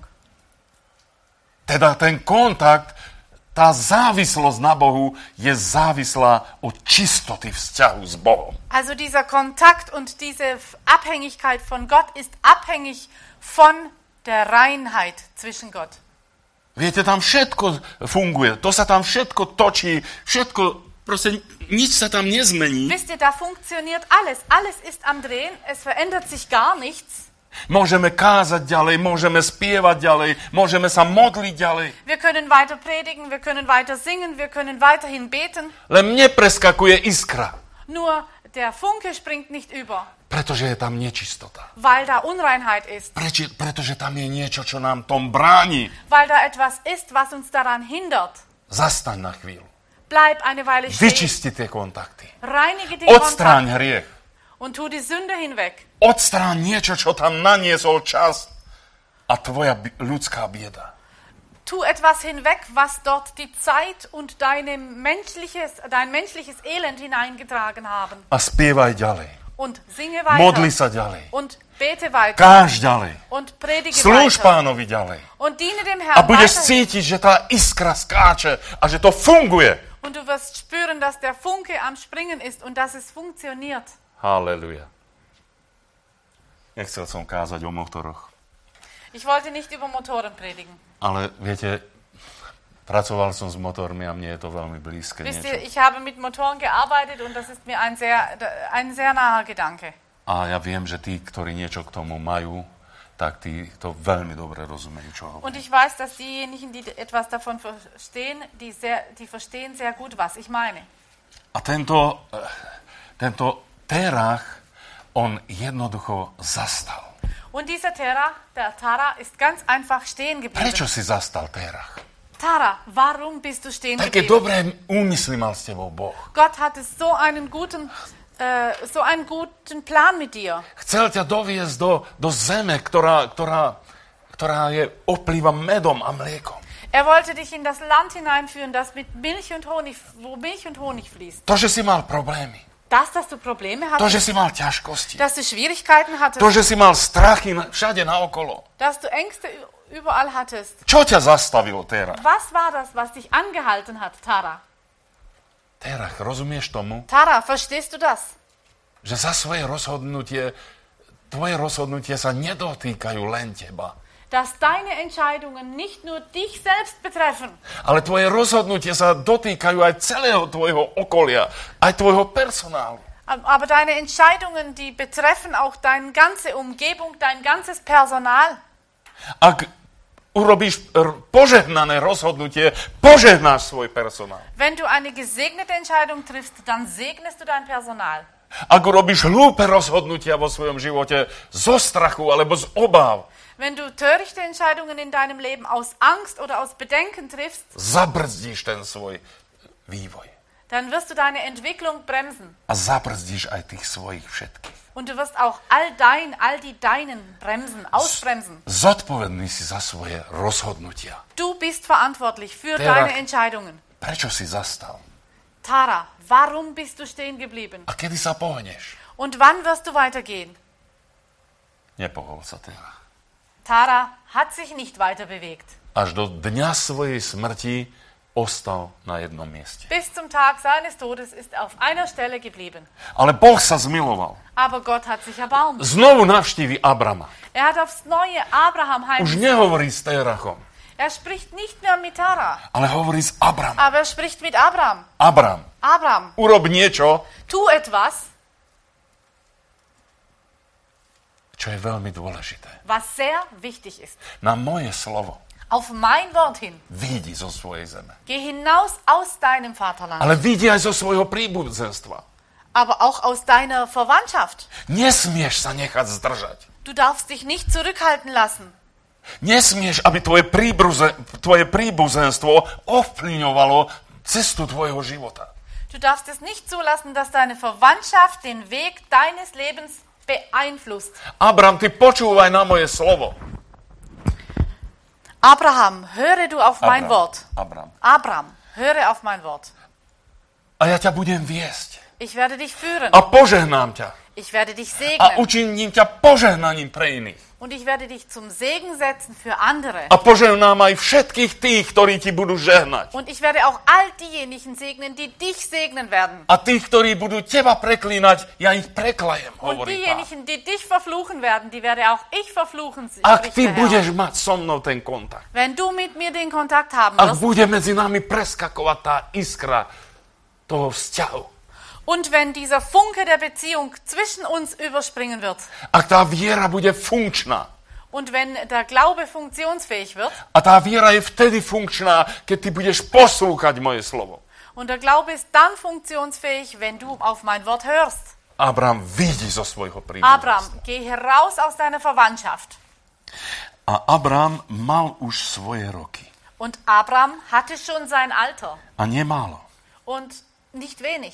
Teda ten kontakt, tá závislosť na Bohu je závislá od čistoty vzťahu s Bohom. Also dieser Kontakt und diese Abhängigkeit von Gott ist abhängig von der Reinheit zwischen Gott. Viete, tam všetko funguje, to sa tam všetko točí, všetko, proste nič sa tam nezmení. Wisst ihr, da funktioniert alles. Alles ist am Drehen, es verändert sich gar nichts. Môžeme kázať ďalej, môžeme spievať ďalej, môžeme sa modliť ďalej. Wir können weiter predigen, wir können weiter singen, wir können weiterhin beten. Len nepreskakuje iskra. Nur der Funke springt nicht über. Pretože je tam nečistota. Weil da Unreinheit ist. Preči, pretože tam je niečo, čo nám tom bráni. Weil da etwas ist, was uns daran hindert. Zastaň na chvíľu. Bleib eine Weile stehen. Vyčisti tie kontakty. Reinige die Odstráň Kontakte. hriech. Und tu die Sünde hinweg. Odstráň niečo, čo tam naniesol čas a tvoja bi- ľudská bieda. Tu etwas hinweg, was dort die Zeit und deine menschliches, dein menschliches Elend hineingetragen haben. A spievaj ďalej. Und singe weiter. Modli sa ďalej. Und bete weiter. Káž ďalej. Und predige Slúž weiter. Pánovi ďalej. Und diene dem A Herrn budeš weiterhin. cítiť, že tá iskra skáče a že to funguje. Und du wirst spüren, dass der Funke am Springen ist und dass es funktioniert. Halleluja. Nechcel som kázať o motoroch. Ich wollte nicht über Motoren predigen. Ale viete, pracoval som s motormi a mne je to veľmi blízke Wisst ihr, niečo. ich habe mit Motoren gearbeitet und das ist mir ein sehr, ein sehr naher Gedanke. A ja viem, že tí, ktorí niečo k tomu majú, tak tí to veľmi dobre rozumejú, čo Und hovorí. ich weiß, dass diejenigen, die etwas davon verstehen, die, sehr, die verstehen sehr gut, was ich meine. A tento, eh, tento Terach, on jednoducho zastal. Und dieser Terah, der Tara, ist ganz einfach stehen geblieben. Prečo si zastal, Terach? Tara, warum bist du stehen Také geblieben? dobré úmysly mal s tebou Boh. Gott hatte so einen guten, äh, so einen guten Plan mit dir. Chcel ťa doviesť do, do zeme, ktorá, ktorá, ktorá je oplýva medom a mliekom. Er wollte dich in das Land hineinführen, das mit Milch und Honig, wo Milch und Honig fließt. To, že si mal problémy, Das, dass du Probleme to, že hattest, si mal ťažkosti, dass du Schwierigkeiten hattest, to, že si mal strachy na- všade naokolo. dass du Ängste ü- überall hattest. Čo ťa zastavilo, Terach? Was war das, was dich angehalten hat, Tara? Terach, rozumieš tomu, Tara, verstehst du das? že za svoje rozhodnutie, tvoje rozhodnutie sa nedotýkajú len teba, Dass deine Entscheidungen nicht nur dich selbst betreffen, ale tvoje rozhodnutie sa dotýkajú aj celého tvojho okolia, aj tvojho personálu. aber deine Entscheidungen, die betreffen auch deine ganze Umgebung, dein ganzes Personal. Ak urobíš r- požehnané rozhodnutie, požehnáš svoj personál. Wenn du eine gesegnete Entscheidung triffst, dann segnest du dein Personal. Ak urobíš hlúpe rozhodnutia vo svojom živote zo strachu alebo z obáv, Wenn du törichte Entscheidungen in deinem Leben aus Angst oder aus Bedenken triffst, zabrzdíš ten svoj vývoj. dann wirst du deine Entwicklung bremsen. A zabrzdíš aj tých svojich všetkých. Und du wirst auch all dein, all die deinen bremsen, ausbremsen. Zodpovedný si za svoje rozhodnutia. Du bist verantwortlich für Terach. deine Entscheidungen. Prečo si zastal? Tara, warum bist du stehen geblieben? A kedy sa pohneš? Und wann wirst du weitergehen? Nepohol sa Terach. Tara hat sich nicht weiter bewegt. Až do dňa svojej smrti ostal na jednom mieste. Bis zum Tag seines Todes ist er auf einer Stelle geblieben. Ale Boh sa zmiloval. Aber Gott hat sich erbarmt. Znovu navštívi Abrama. Er hat aufs Neue Abraham Už heimgesucht. nehovorí s Terachom, Er spricht nicht mehr mit Tara, ale hovorí s Abramom. aber er spricht mit Abraham. Abram, Abraham, urob niečo, tu etwas, čo je veľmi dôležité. was sehr wichtig ist. Na moje slovo Auf mein Wort hin. vyjdi zo svojej zeme. Geh hinaus aus deinem Vaterland, Ale vyjdi aj zo svojho príbuzenstva. aber auch aus deiner Verwandtschaft. Nesmieš sa nechať zdržať. Du darfst dich nicht zurückhalten lassen. Nesmieš, aby tvoje, príbruze, tvoje príbuzenstvo ovplyvňovalo cestu tvojho života. Du darfst es nicht zulassen, dass deine Verwandtschaft den Weg deines Lebens beeinflusst. Abram, ty počúvaj na moje slovo. Abraham, höre du auf mein Abram, Wort. Abram. Abraham, höre auf mein Wort. A ja ťa budem viesť. Ich werde dich führen. A požehnám ťa. Ich werde dich A segnen. učiním ťa požehnaním pre iných. Und ich werde dich zum Segen setzen für andere. A požehnám aj všetkých tých, ktorí ti budú žehnať. Und ich werde auch all diejenigen segnen, die dich segnen werden. A tých, ktorí budú teba preklínať, ja ich preklajem, Und hovorí Pán. diejenigen, die dich verfluchen werden, die werde auch ich verfluchen. Ak spricht ty der Herr. budeš mať so mnou ten kontakt, Wenn du mit mir den Kontakt haben ak wirst bude medzi nami preskakovať tá iskra toho vzťahu, und wenn dieser Funke der Beziehung zwischen uns überspringen wird ak tá viera bude funkčná, und wenn der Glaube funktionsfähig wird a tá viera je vtedy funkčná, keď ty budeš poslúchať moje slovo. und der Glaube ist dann funktionsfähig, wenn du auf mein Wort hörst. Abram, vyjdi zo svojho Abraham, príbuzenstva. geh heraus aus deiner Verwandtschaft. A Abram mal už svoje roky. Und Abraham hatte schon sein Alter A nemálo. und nicht wenig.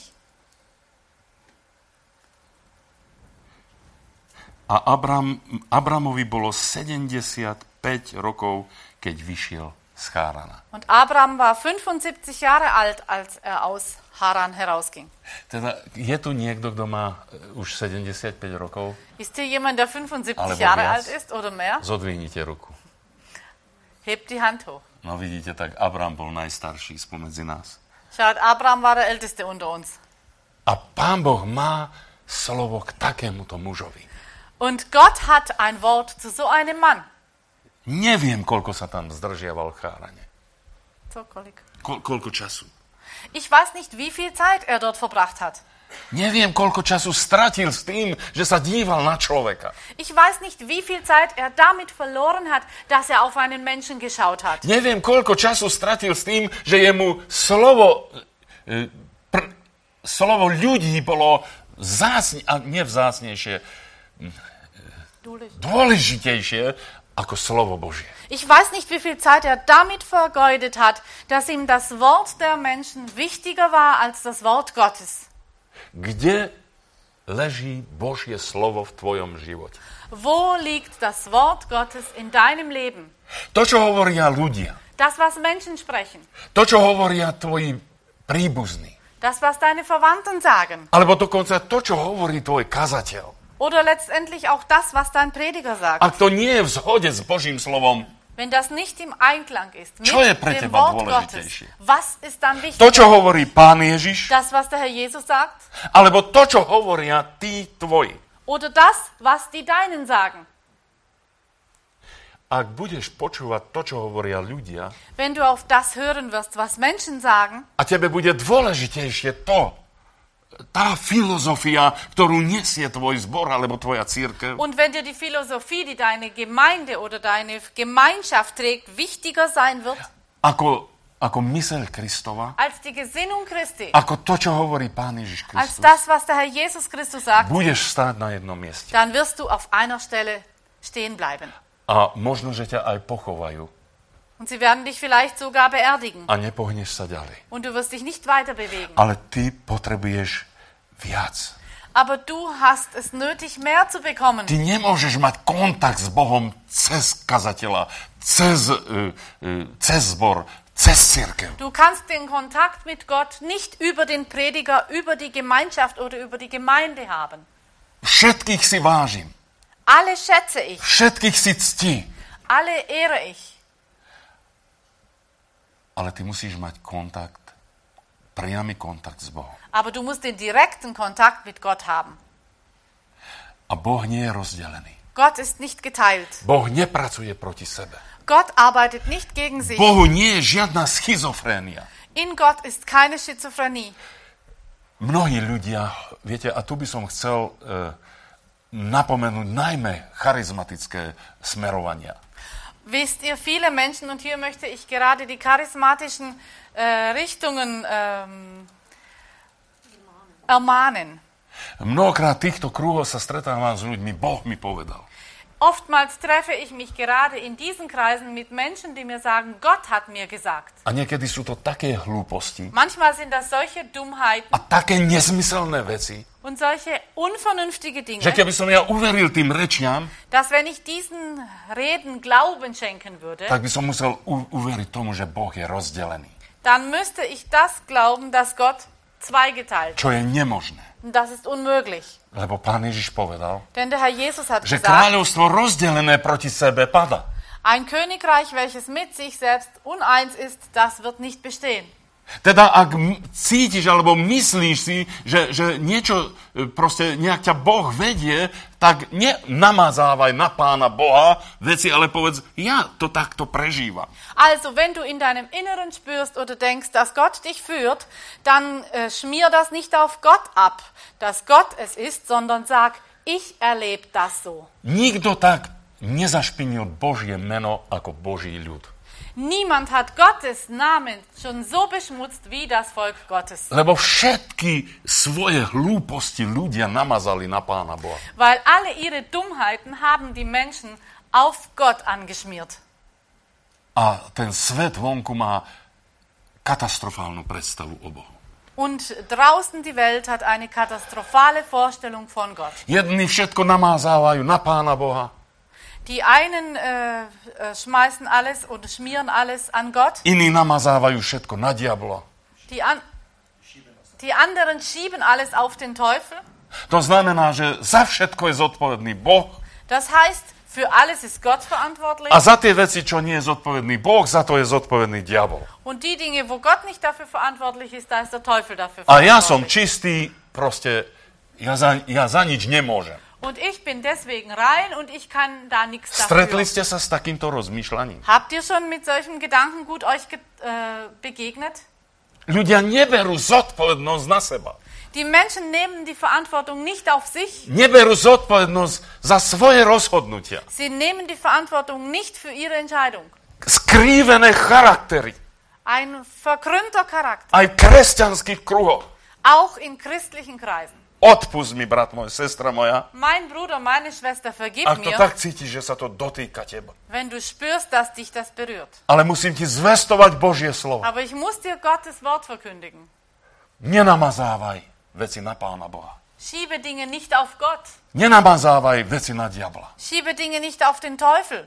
A Abram, Abramovi bolo sedemdesiatpäť rokov, keď vyšiel z Chárana. Und Abraham war fünfundsiebzig Jahre alt, als er aus Haran herausging. Teda je tu niekto, kto má e, už sedemdesiatpäť rokov? Ist hier jemand, der fünfundsiebzig Alebo Jahre viac. alt ist oder mehr? Zodvihnite ruku. Hebt die Hand hoch. No vidíte, tak Abram bol najstarší spomedzi nás. Schaut, Abraham war der Älteste unter uns. A Pán Boh má slovo k takémuto mužovi. Und Gott hat ein Wort zu so einem Mann. Neviem, koľko sa tam zdržiaval v Chárane. So, kolik. Ko- koľko času. Ich weiß nicht, wie viel Zeit er dort verbracht hat. Neviem, koľko času stratil s tým, že sa díval na človeka. Ich weiß nicht, wie viel Zeit er damit verloren hat, dass er auf einen Menschen geschaut hat. Neviem, koľko času stratil s tým, že jemu slovo, e, pr, slovo ľudí bolo vzácne, a nevzácnejšie, dôležitejšie ako slovo Božie. Ich weiß nicht, wie viel Zeit er damit vergeudet hat, dass ihm das Wort der Menschen wichtiger war als das Wort Gottes. Kde leží Božie slovo v tvojom živote? Wo liegt das Wort Gottes in deinem Leben? To, čo hovoria ľudia. Das, was Menschen sprechen. To, čo hovoria tvoji príbuzní. Das, was deine Verwandten sagen. Alebo dokonca to, čo hovorí tvoj kazateľ. Oder letztendlich auch das, was dein Prediger sagt. Ak to nie je v zhode s Božím slovom, wenn das nicht im Einklang ist mit čo je pre dem teba Wort Gottes, dôležitejšie? was ist dann wichtig? To, čo hovorí Pán Ježiš, Das, was der Herr Jesus sagt? alebo to, čo hovoria tí tvoji? Oder das, was die Deinen sagen? Ak budeš počúvať to, čo hovoria ľudia, Wenn du auf das hören wirst, was Menschen sagen, a tebe bude dôležitejšie to, tá filozofia, ktorú nesie tvoj zbor alebo tvoja cirkev, und wenn dir die Philosophie, die deine Gemeinde oder deine Gemeinschaft trägt, wichtiger sein wird ako, ako myseľ Kristova, als die Gesinnung Christi, ako to, čo hovorí Pán Ježiš als Kristus, das, was der Herr Jesus Christus sagt, budeš stáť na jednom mieste. dann wirst du auf einer Stelle stehen bleiben. A možno, že ťa aj pochovajú Und sie werden dich vielleicht sogar beerdigen. a nepohneš sa ďalej. Und du wirst dich nicht weiter bewegen. Ale ty potrebuješ viac. Aber du hast es nötig, mehr zu bekommen. Ty nemôžeš mať kontakt s Bohom cez kazateľa, cez, uh, uh, cez zbor, cez cirkev. Du kannst den Kontakt mit Gott nicht über den Prediger, über die Gemeinschaft oder über die Gemeinde haben. Všetkých si vážim. Alle schätze ich, Všetkých si cti. alle ehre ich. Ale ty musíš mať kontakt, priamy kontakt s Bohom. Aber du musst den direkten Kontakt mit Gott haben. A Boh nie je rozdelený. Gott ist nicht geteilt. Boh nepracuje proti sebe. Gott arbeitet nicht gegen sich. Bohu nie je žiadna schizofrénia. In Gott ist keine Schizophrenie. Mnohí ľudia, viete, a tu by som chcel e, napomenúť najmä charizmatické smerovania. Wisst ihr, viele Menschen, und hier möchte ich gerade die charismatischen äh, Richtungen ähm, ermahnen. Mnohokrát v týchto krúhoch sa stretávam s ľuďmi, Boh mi povedal. Oftmals treffe ich mich gerade in diesen Kreisen mit Menschen, die mir sagen, Gott hat mir gesagt. A niekedy sú to také hlúposti Manchmal sind das solche Dummheiten a také nezmyselné veci, und solche unvernünftige Dinge, že keby som ja uveril tým rečiam, dass wenn ich diesen Reden Glauben schenken würde, tak by som musel u- uveriť tomu, že Boh je rozdelený. dann müsste ich das glauben, dass Gott zweigeteilt ist. Čo je nemožné. Und das ist unmöglich. Lebo Pán Ježiš povedal, Denn der Herr Jesus hat že gesagt, kráľovstvo rozdelené proti sebe pada. ein Königreich, welches mit sich selbst uneins ist, das wird nicht bestehen. Teda ak m- cítiš alebo myslíš si, že, že niečo, e, proste nejak ťa Boh vedie, tak nenamazávaj na Pána Boha veci, ale povedz, ja to takto prežívam. Also, wenn du in deinem Inneren spürst oder denkst, dass Gott dich führt, dann äh, schmier das nicht auf Gott ab, dass Gott es ist, sondern sag, ich erlebe das so. Nikto tak nezašpinil Božie meno ako Boží ľud. Niemand hat Gottes Namen schon so beschmutzt wie das Volk Gottes. Lebo všetky svoje hlúposti ľudia namazali na Pána Boha. Weil alle ihre Dummheiten haben die Menschen auf Gott angeschmiert. A ten svet vonku má katastrofálnu predstavu o Bohu. Und draußen die Welt hat eine katastrophale Vorstellung von Gott. Jedni všetko namázávajú na Pána Boha. Die einen äh, äh, schmeißen alles und schmieren alles an Gott. Iní namazávajú všetko na diabla. Die, an, die anderen schieben alles auf den Teufel. To znamená, že za všetko je zodpovedný Boh Das heißt, für alles ist Gott verantwortlich. a za tie veci, čo nie je zodpovedný Boh, za to je zodpovedný diabol. Und die Dinge, wo Gott nicht dafür verantwortlich ist, da ist der Teufel dafür A ja som verantwortlich. čistý, proste ja za, ja za nič nemôžem. Und ich bin deswegen rein und ich kann da nichts Stretli dafür. ste sa s takýmto rozmýšľaním? Habt ihr schon mit solchem Gedankengut euch ge äh, begegnet? Ľudia neberú zodpovednosť na seba. Die Menschen nehmen die Verantwortung nicht auf sich. Neberú zodpovednosť za svoje rozhodnutia. Sie nehmen die Verantwortung nicht für ihre Entscheidung. Skrivené charaktery. Ein verkrümmter Charakter. Aj v kresťanských kruhoch. Auch in christlichen Kreisen. Odpust mi, brat môj, sestra moja. Mein Bruder, meine Schwester, vergib Ak to mir, tak cítiš, že sa to dotýka teba. wenn du spürst, dass dich das berührt. Ale musím ti zvestovať Božie slovo. Aber ich muss dir Gottes Wort verkündigen. Nenamazávaj veci na Pána Boha. Schiebe Dinge nicht auf Gott. Nenamazávaj veci na diabla. Schiebe Dinge nicht auf den Teufel.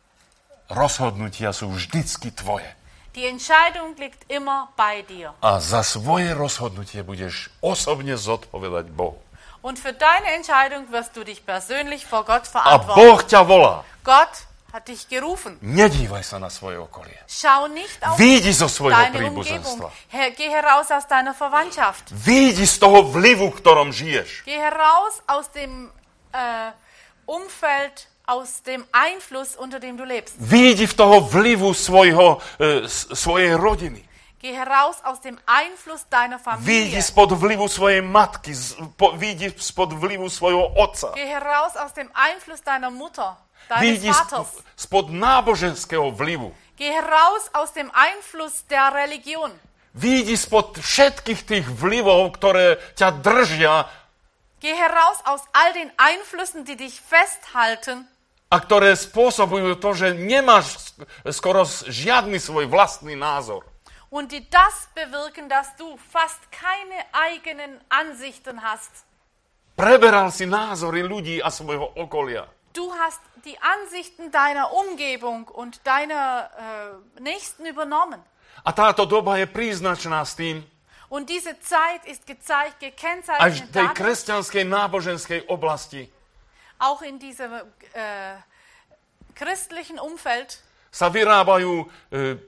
Rozhodnutia sú vždycky tvoje. Die Entscheidung liegt immer bei dir. A za svoje rozhodnutie budeš osobne zodpovedať Bohu. Und für deine Entscheidung wirst du dich persönlich vor Gott A verantworten. Boh ťa volá. Gott hat dich gerufen. Nedívaj sa na svoje okolie. Schau nicht auf Výjdi zo svojho deine Umgebung. príbuzenstva. Her- Geh heraus aus deiner Verwandtschaft. Výjdi z toho vlivu, v ktorom žiješ. Geh heraus aus dem äh, Umfeld, aus dem Einfluss, unter dem du lebst. Výjdi v toho vlivu svojho, e, s- svojej rodiny. Geh heraus aus dem Einfluss deiner Výjdi Familie. spod vlivu svojej matky. z- po- Výjdi spod vlivu svojho otca. Geh heraus aus dem Einfluss deiner Mutter, deines Výjdi sp- Vaters. spod náboženského vlivu. Geh heraus aus dem Einfluss der Religion. Výjdi spod všetkých tých vlivov, ktoré ťa držia Geh heraus aus all den Einflüssen, die dich festhalten a ktoré spôsobujú to, že nemáš skoro žiadny svoj vlastný názor. und die das bewirken, dass du fast keine eigenen Ansichten hast. Preberal si názory ľudí a svojho okolia. Du hast die Ansichten deiner Umgebung und deiner äh, Nächsten übernommen. A táto doba je príznačná s tým, Und diese Zeit ist gezeigt, aj v gekennzeichnet tej dadurch, kresťanskej náboženskej oblasti auch in diesem äh, christlichen Umfeld, sa vyrábajú e,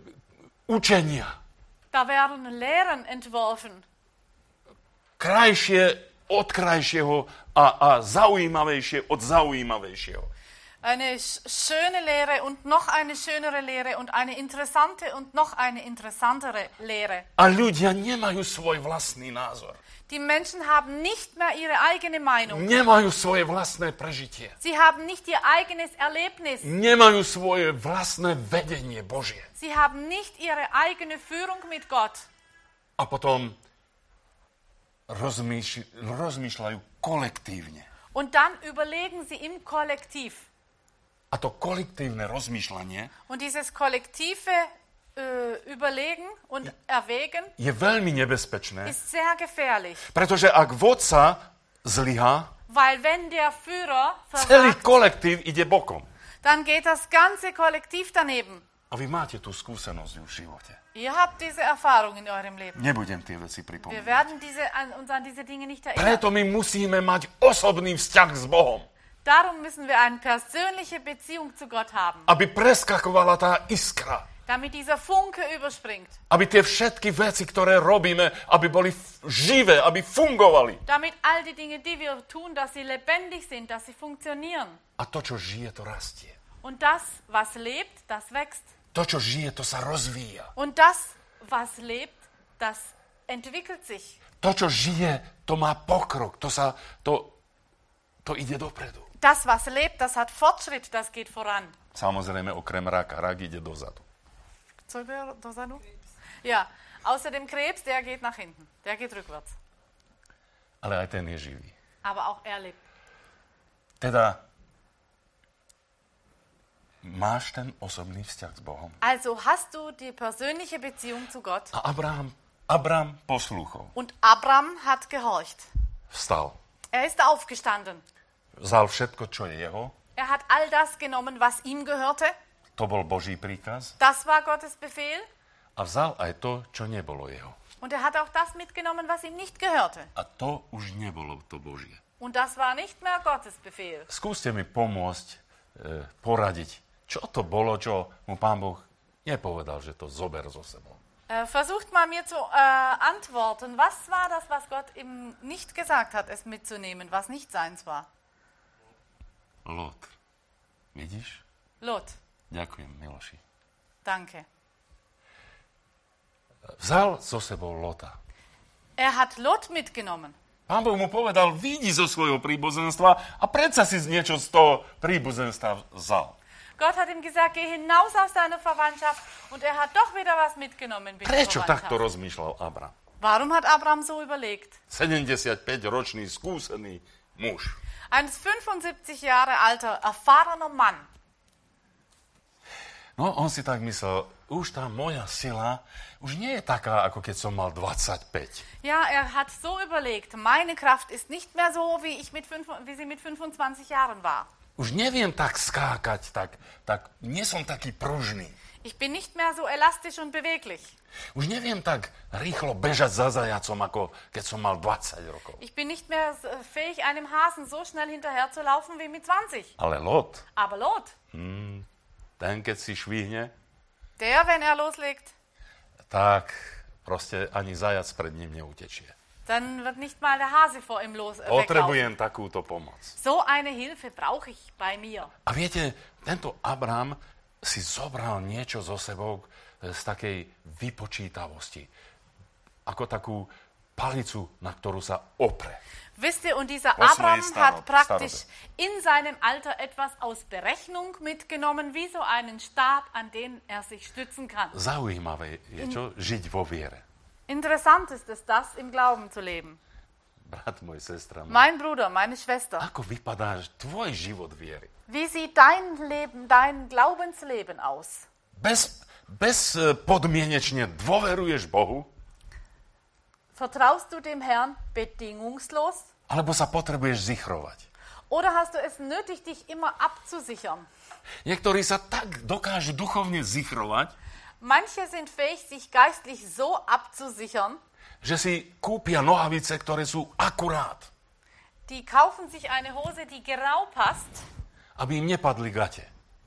učenia. da werden Lehren entworfen. Krajšie od krajšieho a, a zaujímavejšie od zaujímavejšieho. Eine sch- schöne Lehre und noch eine schönere Lehre und eine interessante und noch eine interessantere Lehre. A ľudia nemajú svoj vlastný názor. Die Menschen haben nicht mehr ihre eigene Meinung. Nemajú svoje vlastné prežitie. Sie haben nicht ihr eigenes Erlebnis. Nemajú svoje vlastné vedenie Božie. Sie haben nicht ihre eigene Führung mit Gott. A potom rozmýš- rozmýšľajú kolektívne. Und dann überlegen sie im Kollektiv. A to kolektívne rozmýšľanie Und dieses kollektive äh, Überlegen und Erwägen je veľmi nebezpečné, ist sehr gefährlich. pretože ak vodca zlyhá, Weil wenn der Führer celý versagt, kolektív ide bokom. dann geht das ganze Kollektiv daneben. A vy máte tú skúsenosť v živote. Ihr habt diese Erfahrung in eurem Leben. Nebudem tie veci Wir pripomínať. werden diese, an, uns an diese Dinge nicht erinnern. Preto my musíme mať osobný vzťah s Bohom, Darum müssen wir eine persönliche Beziehung zu Gott haben, aby preskakovala tá iskra. damit dieser Funke überspringt. Aby tie všetky veci, ktoré robíme, aby boli f- živé, aby fungovali. Damit all die Dinge, die wir tun, dass sie lebendig sind, dass sie funktionieren. A to, čo žije, to rastie. Und das, was lebt, das wächst. To, čo žije, to sa rozvíja. Und das, was lebt, das entwickelt sich. To, čo žije, to má pokrok. To sa, to, to ide dopredu. Das, was lebt, das hat Fortschritt, das geht voran. Samozrejme, okrem raka. Rak ide dozadu. Soll dozadu? Ja, außer dem Krebs, der geht nach hinten. Der geht rückwärts. Ale aj ten je živý. Aber auch er lebt. Teda, máš ten osobný vzťah s Bohom. Also hast du die persönliche Beziehung zu Gott. A Abraham, Abraham poslúchol. Und Abraham hat gehorcht. Vstal. Er ist aufgestanden. Vzal všetko, čo je jeho. Er hat all das genommen, was ihm gehörte. To bol Boží príkaz. Das war Gottes Befehl. A vzal aj to, čo nebolo jeho. Und er hat auch das mitgenommen, was ihm nicht gehörte. A to už nebolo to Božie. Und das war nicht mehr Gottes Befehl. Skúste mi pomôcť, e, poradiť, čo to bolo, čo mu Pán Boh nepovedal, že to zober so sebou. Äh, versucht mal mir zu äh, antworten, was war das, was Gott ihm nicht gesagt hat, es mitzunehmen, was nicht seins war? Lot. Vidíš? Lot. Ďakujem, Miloši. Danke. Vzal so sebou Lota. Er hat Lot mitgenommen. Pán Boh mu povedal, vyjdi zo svojho príbuzenstva a predsa si niečo z toho príbuzenstva vzal. Gott hat ihm gesagt, geh hinaus aus deiner Verwandtschaft und er hat doch wieder was mitgenommen. Prečo takto rozmýšľal Abram? Warum hat Abraham so überlegt? sedemdesiatpäťročný skúsený muž. Ein fünfundsiebzig Jahre alter, erfahrener Mann. No, on si tak myslel, už tá moja sila už nie je taká, ako keď som mal dvadsaťpäť. Ja, er hat so überlegt, meine Kraft ist nicht mehr so, wie, ich mit fünf, wie sie mit fünfundzwanzig Jahren war. Už neviem tak skákať, tak, tak nie som taký pružný. Ich bin nicht mehr so elastisch und beweglich. Už neviem tak rýchlo bežať za zajacom, ako keď som mal dvadsať rokov. Ich bin nicht mehr fähig, einem Hasen so schnell hinterher zu laufen wie mit zwanzig. Ale Lot, Aber Lot, hmm, ten keď si švihne, der, wenn er loslegt, tak proste ani zajac pred ním neutečie. dann wird nicht mal der Hase vor ihm los äh, Potrebujem weglaufen. takúto pomoc. So eine Hilfe brauche ich bei mir. A viete, tento Abram si zobral niečo zo sebou z takej vypočítavosti. Ako takú palicu, na ktorú sa opre. Wisst ihr, und dieser Osmej Abraham Starot- hat praktisch Starobe. in seinem Alter etwas aus Berechnung mitgenommen, wie so einen Stab, an den er sich stützen kann. Zaujímavé je, čo žiť vo viere. Interessant ist es, das im Glauben zu leben. Brat môj, sestra môj, Mein Bruder, meine Schwester, ako vypadá tvoj život viery? wie sieht dein Leben, dein Glaubensleben aus? Bez, bez eh, podmienečne dôveruješ Bohu? Vertraust du dem Herrn bedingungslos? Alebo sa potrebuješ zichrovať? Oder hast du es nötig, dich immer abzusichern? Niektorí sa tak dokážu duchovne zichrovať, Manche sind fähig, sich geistlich so abzusichern, že si kúpia nohavice, ktoré sú akurát, die kaufen sich eine Hose, die genau passt, aby im nepadli gate.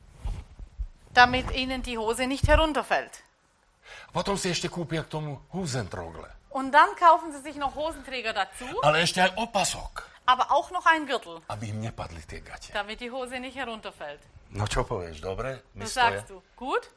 damit ihnen die Hose nicht herunterfällt. Potom si ešte kúpia k tomu huzentrogle. Und dann kaufen sie sich noch Hosenträger dazu, Ale ešte aj opasok, aber auch noch einen Gürtel, aby im nepadli tie gate. damit die Hose nicht herunterfällt. No čo povieš, dobre? My Was stoja. sagst du? Gut?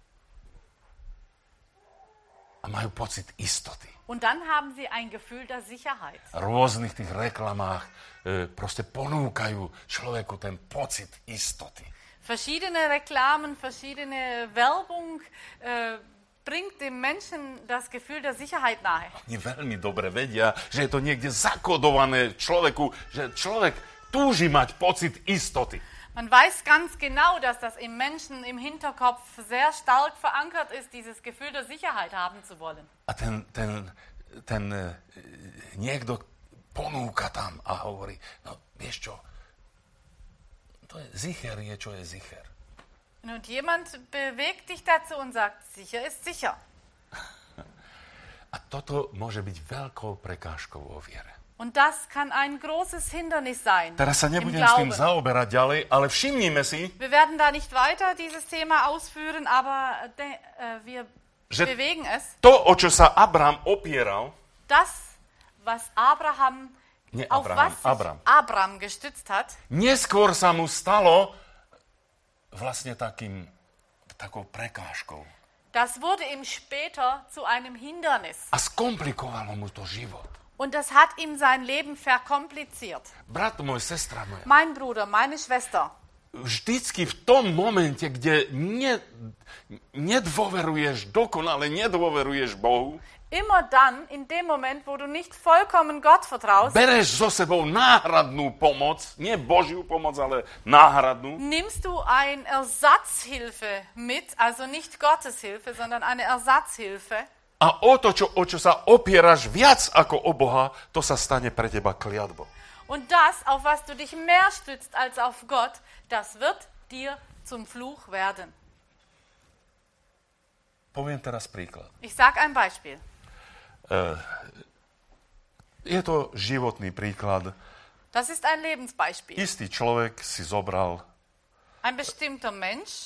A majú pocit istoty. Und dann haben sie ein Gefühl der Sicherheit. V rôznych tých reklamách e, proste ponúkajú človeku ten pocit istoty. Verschiedene Reklamen, verschiedene Werbung äh, bringt dem Menschen das Gefühl der Sicherheit nahe. Oni veľmi dobre vedia, že je to niekde zakodované človeku, že človek túži mať pocit istoty. Man weiß ganz genau, dass das im Menschen im Hinterkopf sehr stark verankert ist, dieses Gefühl der Sicherheit haben zu wollen. A ten, ten, ten e, niekto ponúka tam a hovorí, no vieš čo, to je zicher, je čo je zicher. Und jemand bewegt dich dazu und sagt, sicher ist sicher. A toto môže byť veľkou prekážkou vo viere. Und das kann ein großes Hindernis sein Teraz sa im nebudem s tým Glauben. zaoberať ďalej, ale všimnime si, Wir werden da nicht weiter dieses Thema ausführen, aber de, äh, wir že bewegen es. to, o čo sa Abraham opieral, Das, was Abraham, Nie auf Abraham, was sich Abram. Abraham gestützt hat, neskôr sa mu stalo vlastne takým, takou prekážkou. das wurde ihm später zu einem Hindernis. A skomplikovalo mu to život. Und das hat ihm sein Leben verkompliziert. Brat môj, sestra moja, Mein Bruder, meine Schwester, vždycky v tom momente, kde ne, nedôveruješ, dokonale nedôveruješ Bohu, immer dann, in dem Moment, wo du nicht vollkommen Gott vertraust, bereš so sebou náhradnú pomoc, nie Božiu pomoc, ale náhradnú, nimmst du eine Ersatzhilfe mit, also nicht Gottes Hilfe, sondern eine Ersatzhilfe. a o to, čo, o čo sa opieraš viac ako o Boha, to sa stane pre teba kliatbou. Und das, auf was du dich mehr stützt als auf Gott, das wird dir zum Fluch werden. Poviem teraz príklad. Ich sage ein Beispiel. Je to životný príklad. Das ist ein Lebensbeispiel. Istý človek si zobral Ein bestimmter Mensch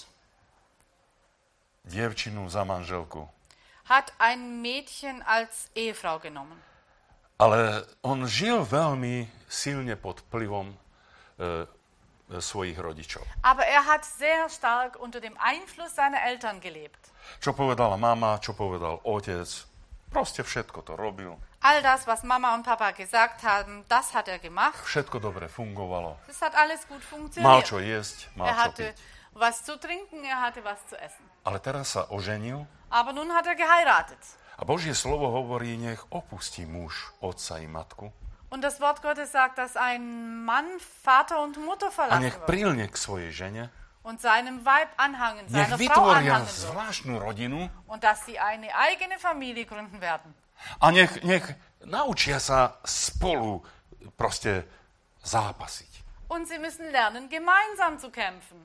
dievčinu za manželku, hat ein Mädchen als Ehefrau genommen. ale on žil veľmi silne pod vplyvom e, svojich rodičov. Aber er hat sehr stark unter dem Einfluss seiner Eltern gelebt. Čo povedala mama, čo povedal otec, proste všetko to robil. All das, was Mama und Papa gesagt haben, das hat er gemacht. Všetko dobre fungovalo. Das hat alles gut Mal funktioniert. čo jesť, mal Er čo hatte piť. was zu trinken, er hatte was zu essen. Ale teraz sa oženil Aber nun hat er geheiratet. a Božie slovo hovorí, nech opustí muž otca i matku Und das Wort Gottes sagt, dass ein Mann Vater und Mutter a verlassen nech wird prilne k svojej žene, und seinem Weib anhangen, nech seiner Frau vytvoria anhangen wird. zvláštnu rodinu Und dass sie eine eigene Familie gründen werden. a nech, nech naučia sa spolu proste zápasiť. Und sie müssen lernen, gemeinsam zu kämpfen.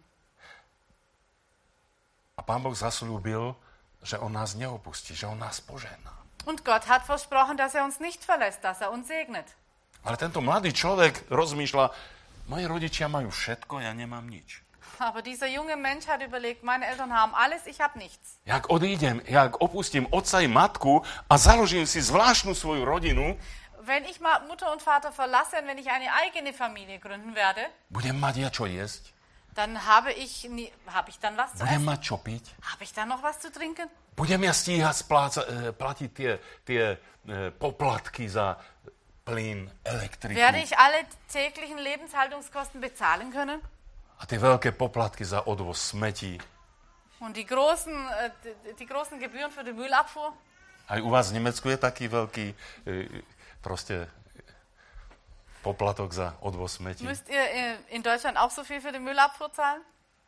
A Pán Boh zasľúbil, že on nás neopustí, že on nás požehná. Und Gott hat versprochen, dass er uns nicht verlässt, dass er uns segnet. Ale tento mladý človek rozmýšľa, moji rodičia majú všetko, ja nemám nič. Aber dieser junge Mensch hat überlegt, meine Eltern haben alles, ich habe nichts. Jak odídem, jak opustím otca i matku a založím si zvláštnu svoju rodinu, Wenn ich mal Mutter und Vater verlasse und wenn ich eine eigene Familie gründen werde, budem mať ja čo jesť, dann habe ich, nie, habe ich dann was zu budem essen? mať čo piť, Habe ich dann noch was zu trinken? budem ja stíhať spláca, e, platiť tie, tie e, poplatky za plyn, elektriku Werde ich alle täglichen Lebenshaltungskosten bezahlen können? a tie veľké poplatky za odvoz smetí. Und die großen, äh, die, die großen Gebühren für die Müllabfuhr? Aj u vás v Nemecku je taký veľký e, proste poplatok za odvoz smetí. Müsst ihr äh, in Deutschland auch so viel für die Müllabfuhr zahlen?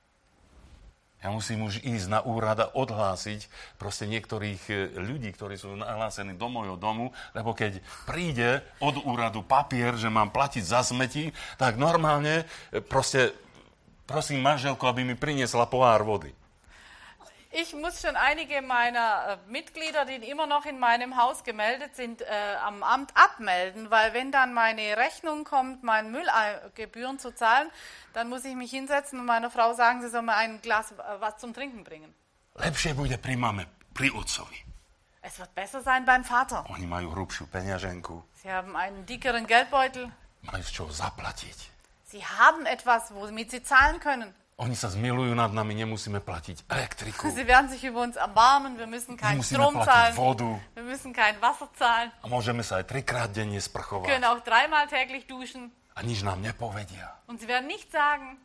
Ja musím už ísť na úrad a odhlásiť proste niektorých e, ľudí, ktorí sú nahlásení do môjho domu, lebo keď príde od úradu papier, že mám platiť za smeti, tak normálne e, proste prosím manželku, aby mi priniesla pohár vody. Ich muss schon einige meiner äh, Mitglieder, die immer noch in meinem Haus gemeldet sind, äh, am Amt abmelden, weil wenn dann meine Rechnung kommt, meine Müllgebühren zu zahlen, dann muss ich mich hinsetzen und meiner Frau sagen, sie soll mir ein Glas äh, was zum Trinken bringen. Lepšie bude pri mame, pri otcovi. Es wird besser sein beim Vater. Oni majú hrubšiu peňaženku, Sie haben einen dickeren Geldbeutel. majú z čoho zaplatiť. Sie haben etwas, womit sie zahlen können. Oni sa zmilujú nad nami, nemusíme platiť elektriku, Sie werden sich über uns erbarmen, wir müssen keinen nemusíme Strom platiť zahlen, vodu wir müssen kein Wasser zahlen, a môžeme sa aj trikrát denne wir sprchovať können auch dreimal täglich duschen a nič nám nepovedia. und sie werden nichts sagen.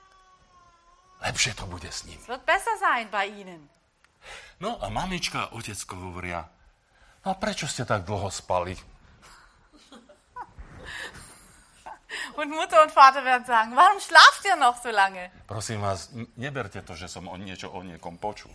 Lepšie to bude s nimi. Es wird besser sein bei ihnen. No a mamička a otecko hovoria, no a prečo ste tak dlho spali? Und Mutter und Vater werden sagen, warum schlaft ihr noch so lange? Prosím vás, n- neberte to, že som o niečo o niekom počul.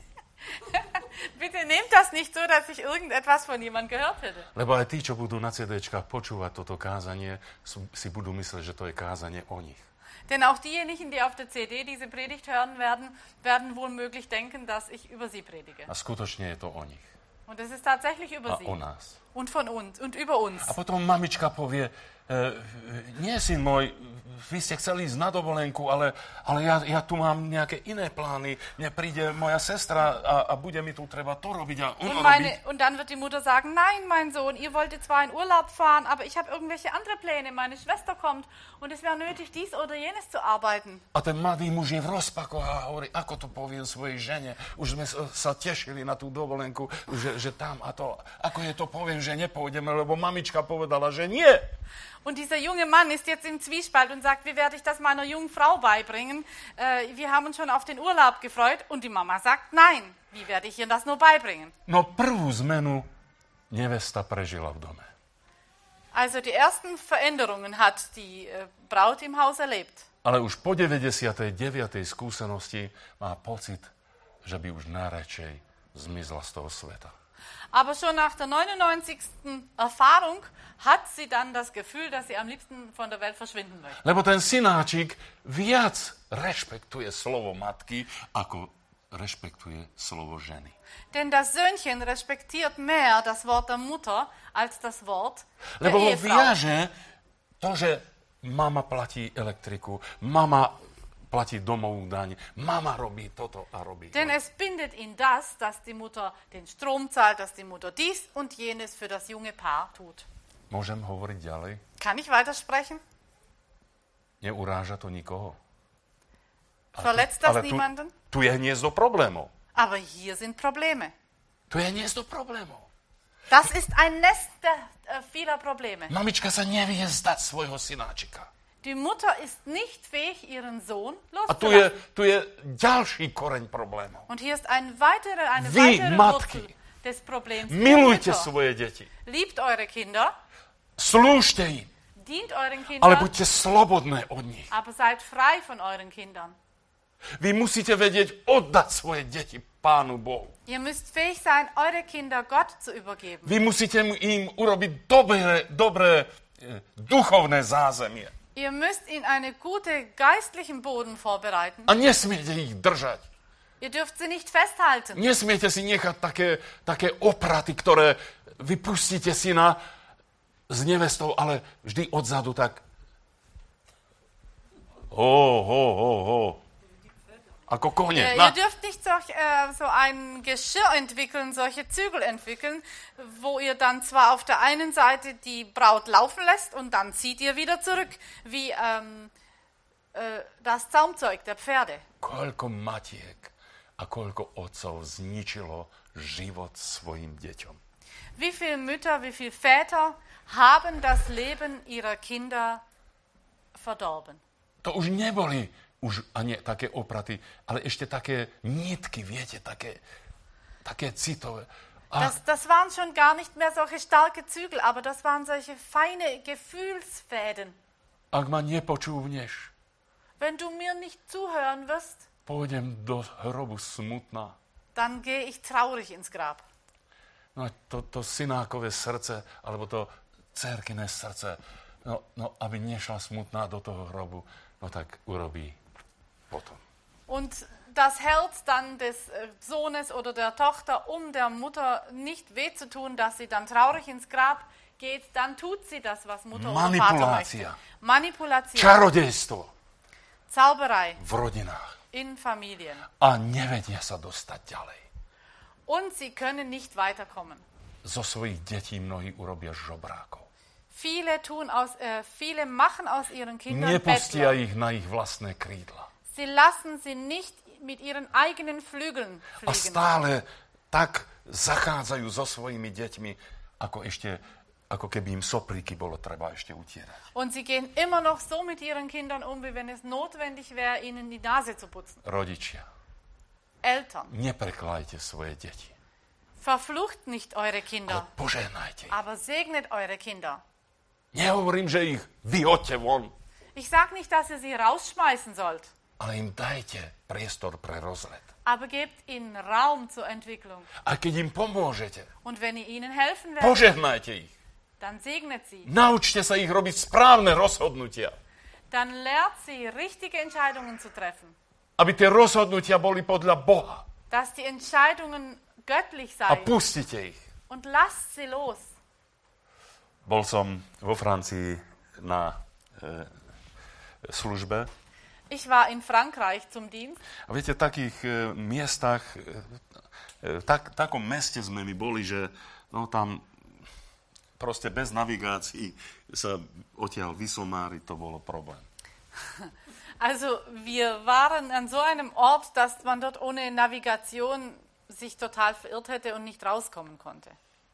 Bitte nehmt das nicht so, dass ich irgendetwas von jemand gehört hätte. Lebo aj tí, čo budú na cé déčkách počúvať toto kázanie, sú- si budú myslieť, že to je kázanie o nich. Denn auch diejenigen, die auf der C D diese Predigt hören werden, werden wohl möglich denken, dass ich über sie predige. A skutočne je to o nich. Und es ist tatsächlich A über sie. o nás. Und von uns und über uns. A potom mamička povie, e, nie, syn môj, vy ste chceli ísť na dovolenku, ale, ale ja, ja tu mám nejaké iné plány. Mne príde moja sestra a, a bude mi tu treba to robiť a ono Und, robiť. meine, und dann wird die Mutter sagen, nein, mein Sohn, ihr wolltet zwar in Urlaub fahren, aber ich habe irgendwelche andere Pläne. Meine Schwester kommt und es wäre nötig, dies oder jenes zu arbeiten. A ten mladý muž je v rozpakoch a hovorí, ako to poviem svojej žene. Už sme sa- sa tešili na tú dovolenku, že, že tam a to. Ako je to poviem, že nepôjdeme, lebo mamička povedala, že nie. Und dieser junge Mann ist jetzt im Zwiespalt und sagt, wie werde ich das meiner jungen Frau beibringen? Äh, wir haben uns schon auf den Urlaub gefreut. Und die Mama sagt, nein, wie werde ich ihr das nur beibringen? No prvú zmenu nevesta prežila v dome. Also die ersten Veränderungen hat die äh, Braut im Haus erlebt. Ale už po deväťdesiatej deviatej skúsenosti má pocit, že by už najradšej zmizla z toho sveta. Aber schon nach der neunundneunzigsten Erfahrung hat sie dann das Gefühl, dass sie am liebsten von der Welt verschwinden möchte. Lebo ten synáčik viac rešpektuje slovo matky, ako rešpektuje slovo ženy. Denn das Söhnchen respektiert mehr das Wort der Mutter als das Wort der Lebo ho Ehefrau. viaže to, že mama platí elektriku, mama platí domovú daň, mama robí toto a robí Denn to. es bindet ihn das, dass die Mutter den Strom zahlt, dass die Mutter dies und jenes für das junge Paar tut. Môžem hovoriť ďalej? Kann ich weitersprechen? Neuráža to nikoho. Verletzt das ale tu, niemanden? tu je hniezdo problémov. Aber hier sind Probleme. Tu je hniezdo problémov. Das ist ein Nest der, äh, vieler Probleme. Mamička sa nevie zdať svojho synáčika. Die Mutter ist nicht fähig, ihren Sohn A tu je, loszulassen. tu je ďalší koreň problémov. Und hier ist ein weitere, eine Vy, weitere matky, Wurzel des Problems. milujte Mütter, svoje deti. liebt eure Kinder, Slúžte im, dient euren ale Kindern, buďte slobodné od nich. aber seid frei von euren Kindern. Vy musíte vedieť oddať svoje deti Pánu Bohu. Ihr müsst fähig sein, eure Kinder Gott zu übergeben. Vy musíte im urobiť dobré, dobré e, duchovné zázemie. Ihr müsst ihnen einen guten geistlichen Boden vorbereiten. A nesmiete ich držať. Ihr dürft sie nicht festhalten. Nesmiete si nechať také, také opraty, ktoré vypustíte syna s nevestou, ale vždy odzadu tak ho, ho, ho, ho. Ako kone. Äh, Na. ihr dürft nicht solch, äh, so ein Geschirr entwickeln, solche Zügel entwickeln, wo ihr dann zwar auf der einen Seite die Braut laufen lässt und dann zieht ihr wieder zurück, wie ähm, äh, das Zaumzeug der Pferde. Koľko matiek a koľko otcov zničilo život svojim deťom. Wie viele Mütter, wie viele Väter haben das Leben ihrer Kinder verdorben. To už neboli už ani také opraty, ale ešte také nitky, viete, také, také citové. A Das, das waren schon gar nicht mehr solche starke Zügel, aber das waren solche feine Gefühlsfäden. ak ma nepočúvneš, Wenn du mir nicht zuhören wirst, pôjdem do hrobu smutná. dann gehe ich traurig ins Grab. No to, to synákové srdce, alebo to dcérkine srdce, no, no aby nešla smutná do toho hrobu, no tak urobí potom. Und das Herz dann des äh, Sohnes oder der Tochter, um der Mutter nicht weh zu tun, dass sie dann traurig ins Grab geht, dann tut sie das, was Mutter oder Vater möchte. Manipulácia, Manipulation, čarodejstvo Zauberei v rodinách in Familien. a nevedia sa dostať ďalej. Und sie können nicht weiterkommen. Zo svojich detí mnohí urobia žobrákov. Viele, tun aus, äh, viele machen aus ihren Kindern Nepustia Bettler. ich na ich vlastné krídla. Sie lassen sie nicht mit ihren eigenen Flügeln A fliegen. stále tak zachádzajú so svojimi deťmi, ako ešte, ako keby im soplíky bolo treba ešte utierať. Und sie gehen immer noch so mit ihren Kindern um, wie wenn es notwendig wäre, ihnen die Nase zu putzen. Rodičia, Eltern, nepreklajte svoje deti, verflucht nicht eure ale Kinder, požehnajte ich. aber segnet eure Kinder. Nehovorím, že ich vyhoďte von, Ich sage nicht, dass ihr sie rausschmeißen sollt, ale im dajte priestor pre rozlet. aber gebt ihnen Raum zur Entwicklung. A keď im pomôžete, Und wenn ihr ihnen helfen werdet, požehnajte ich. dann segnet sie. Naučte sa ich robiť správne rozhodnutia. Dann lehrt sie, richtige Entscheidungen zu treffen. Aby tie rozhodnutia boli podľa Boha. Dass die Entscheidungen göttlich A seien. pustite ich. Und lasst sie los. Bol som vo Francii na e, službe. Ich war in Frankreich zum Dienst. A viete, v takých e, miestach, e, v tak, takom meste sme my boli, že no, tam proste bez navigácií sa odtiaľ vysomári, to bolo problém. Also wir waren an so einem Ort, dass man dort ohne Navigation sich total verirrt hätte und nicht rauskommen konnte.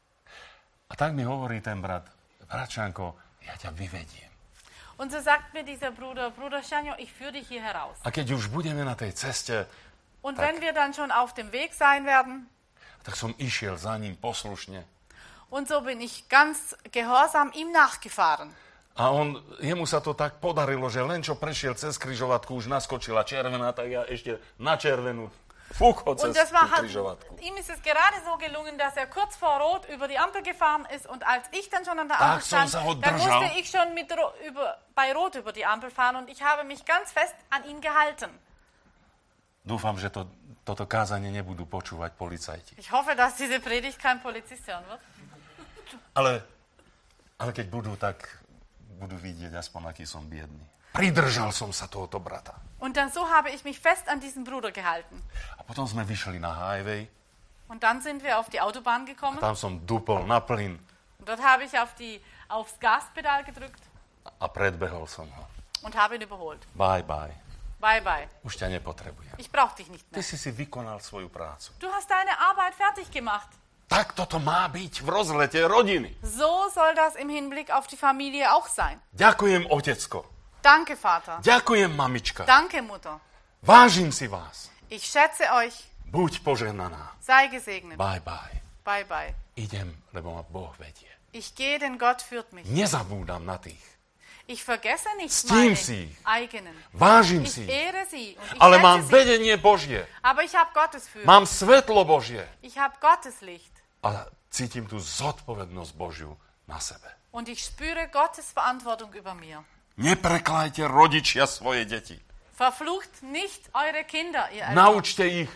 A tak mi hovorí ten brat, bratčanko, ja ťa vyvediem. Und so sagt mir dieser Bruder, Bruder Schanjo, ich führe dich hier heraus. A keď už budeme na tej ceste, Und Tak. wenn wir dann schon auf dem Weg sein werden, tak som išiel za ním poslušne. und so bin ich ganz gehorsam ihm nachgefahren. A on, jemu sa to tak podarilo, že len čo prešiel cez križovatku, už naskočila červená, tak ja ešte na červenú fúchol cez Und das tú war halt, križovatku. ihm ist es gerade so gelungen, dass er kurz vor Rot über die Ampel gefahren ist und als ich dann schon an der Ampel Tak som stand, sa ho dann držal. musste ich schon mit Ro über, bei Rot über die Ampel fahren und ich habe mich ganz fest an ihn gehalten. Dúfam, že to, toto kázanie nebudú počúvať policajti. Ich hoffe, dass diese Predigt kein Polizist hören wird. Ale, ale keď budú, tak budú vidieť aspoň, aký som biedný. Pridržal som sa tohoto brata. Und dann so habe ich mich fest an diesen Bruder gehalten. A potom sme vyšli na highway, Und dann sind wir auf die Autobahn a gekommen tam som dupol na plyn und dort habe ich auf die, aufs Gaspedal gedrückt a predbehol som ho. und habe ihn überholt. Bye, bye. Bye, bye. Už ťa nepotrebujem. Ich brauche dich nicht Ty mehr. si si vykonal svoju prácu. Du hast deine Arbeit fertig gemacht. Tak toto má byť v rozlete rodiny. So soll das im Hinblick auf die Familie auch sein. Ďakujem, otecko. Danke, Vater. Ďakujem, mamička. Danke, Mutter. Vážim si vás. Ich schätze euch. Buď požehnaná. Sei gesegnet. Bye, bye. Bye, bye. Idem, lebo ma Boh vedie. Ich gehe, denn Gott führt mich. Nezabúdam na tých. Ich vergesse nicht Ctím meine si ich. eigenen. Vážim Ich si ich. ehre sie und ich Ale schätze mám sie. vedenie Božie. Aber ich habe Gottes Führung. Mám svetlo Božie. Ich habe Gottes Licht. A cítim tú zodpovednosť Božiu na sebe. Und ich spüre Gottes Verantwortung über mir. Nepreklajte rodičia svoje deti. Verflucht nicht eure Kinder, ihr Eltern. Naučte ich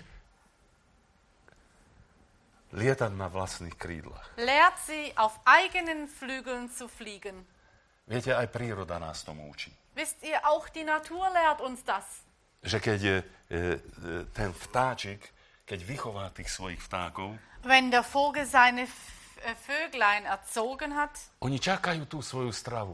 lietať na vlastných krídlach. Lehrt sie, auf eigenen Flügeln zu fliegen. Viete, aj príroda nás tomu učí. Wisst ihr, auch die Natur lehrt uns das. Že keď je e, e, ten vtáčik, keď vychová tých svojich vtákov, Wenn der Vogel seine F- äh, Vöglein erzogen hat, oni čakajú tú svoju stravu.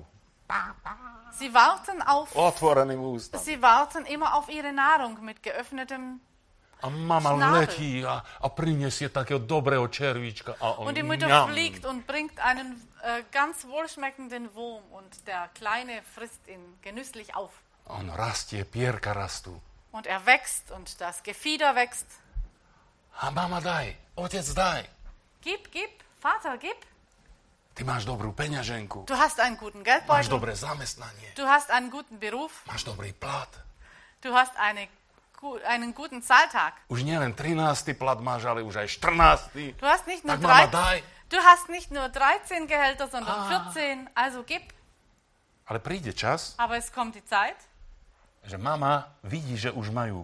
sie warten auf, Otvoreným ústom. sie warten immer auf ihre Nahrung mit geöffnetem. A mama Schnabel. letí a, a prinesie takého dobrého červíčka. A on Und die Mutter ňam. fliegt und bringt einen äh, ganz wohlschmeckenden Wurm und der Kleine frisst ihn genüsslich auf. On rastie, pierka rastú. Und er wächst und das Gefieder wächst. A mama daj, otec daj. Gib, gib, Vater, gib. Ty máš dobrú peňaženku. Du hast einen guten Máš Geldbeutel. dobré zamestnanie. Du hast einen guten Beruf. Máš dobrý plat. Du hast eine, gu- einen guten Zahltag. Už nielen trinásty plat máš, ale už aj štrnásty. Du hast nicht nur, Tak mama, drei, daj. du hast nicht nur dreizehn Gehälter, sondern Ah. vierzehn. Also gib. Ale príde čas, Aber es kommt die Zeit, že mama vidí, že už majú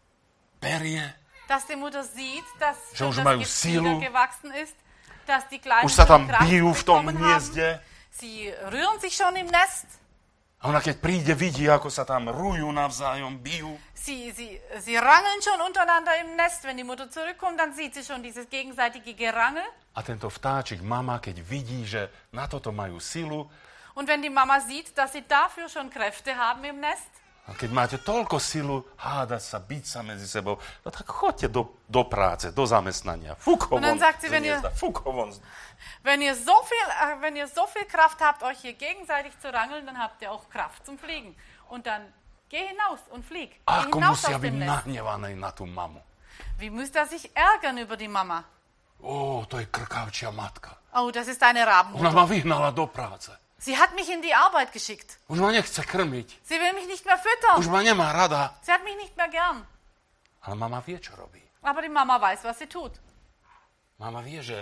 perie, dass die Mutter sieht, dass Že schon už das majú Gefieder silu. gewachsen ist, dass die Kleinen už sa schon tam Kraft bijú v tom bekommen haben. hniezde. Sie rühren sich schon im Nest. A ona keď príde, vidí, ako sa tam rujú navzájom, bijú. Sie, sie, sie rangeln schon untereinander im Nest. Wenn die Mutter zurückkommt, dann sieht sie schon dieses gegenseitige Gerangel. A tento vtáčik, mama, keď vidí, že na toto majú silu, Und wenn die Mama sieht, dass sie dafür schon Kräfte haben im Nest, a keď máte toľko silu hádať sa, byť sa medzi sebou, no tak choďte do, do práce, do zamestnania. Fuk ho Und dann von sagt sie, z wenn ihr- hniezda, fuk ho von z- wenn ihr, so viel, äh, wenn ihr so viel Kraft habt, euch hier gegenseitig zu rangeln, dann habt ihr auch Kraft zum Fliegen. Und dann geh hinaus und flieg. Geh Ako hinaus musia aus byť dem Nest. nahnevané na tú mamu. Wie müsste er sich ärgern über die Mama? Ó, to je krkavčia matka. Oh, das ist eine Ona Rabenmutter. ma vyhnala do práce. Sie hat mich in die Arbeit geschickt. Už ma nechce krmiť. Sie will mich nicht mehr füttern. Už ma nemá rada. Sie hat mich nicht mehr gern. Ale mama vie, čo robí. Aber die Mama weiß, was sie tut. Mama vie, že,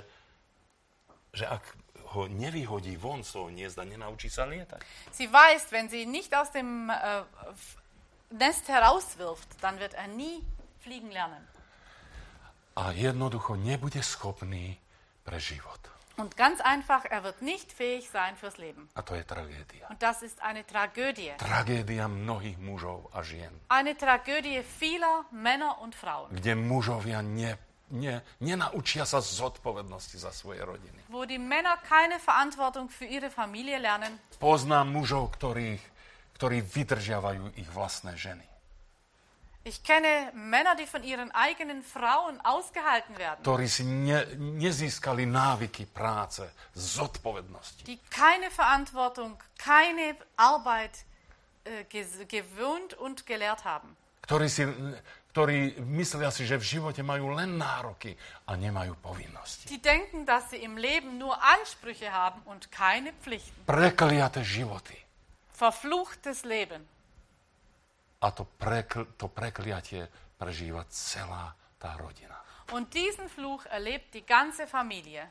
že ak ho nevyhodí von z toho hniezda, nenaučí sa lietať. Sie weiß, wenn sie ihn nicht aus dem äh, F- Nest herauswirft, dann wird er nie fliegen lernen. A jednoducho nebude schopný pre život. Und ganz einfach, er wird nicht fähig sein fürs Leben. A to je tragédia. Und das ist eine Tragödie. Tragédia mnohých mužov a žien. Eine Tragödie vieler Männer und Frauen, Kde mužovia ne, ne, nenaučia sa zodpovednosti za svoje rodiny. wo die Männer keine Verantwortung für ihre Familie lernen. Poznám mužov, ktorých, ktorí vydržiavajú ich vlastné ženy. Ich kenne Männer, die von ihren eigenen Frauen ausgehalten werden, Ktorí si ne, nezískali návyky práce, zodpovednosti. die keine Verantwortung, keine Arbeit äh, ges- gewöhnt und gelehrt haben. Ktorí, si, ktorí myslia si, že v živote majú len nároky a nemajú povinnosti. Die denken, dass sie im Leben nur Ansprüche haben und keine Pflichten. Prekliaté životy. Verfluchtes Leben. A to, prekl, to prekliatie prežíva celá tá rodina. Und diesen Fluch erlebt die ganze Familie.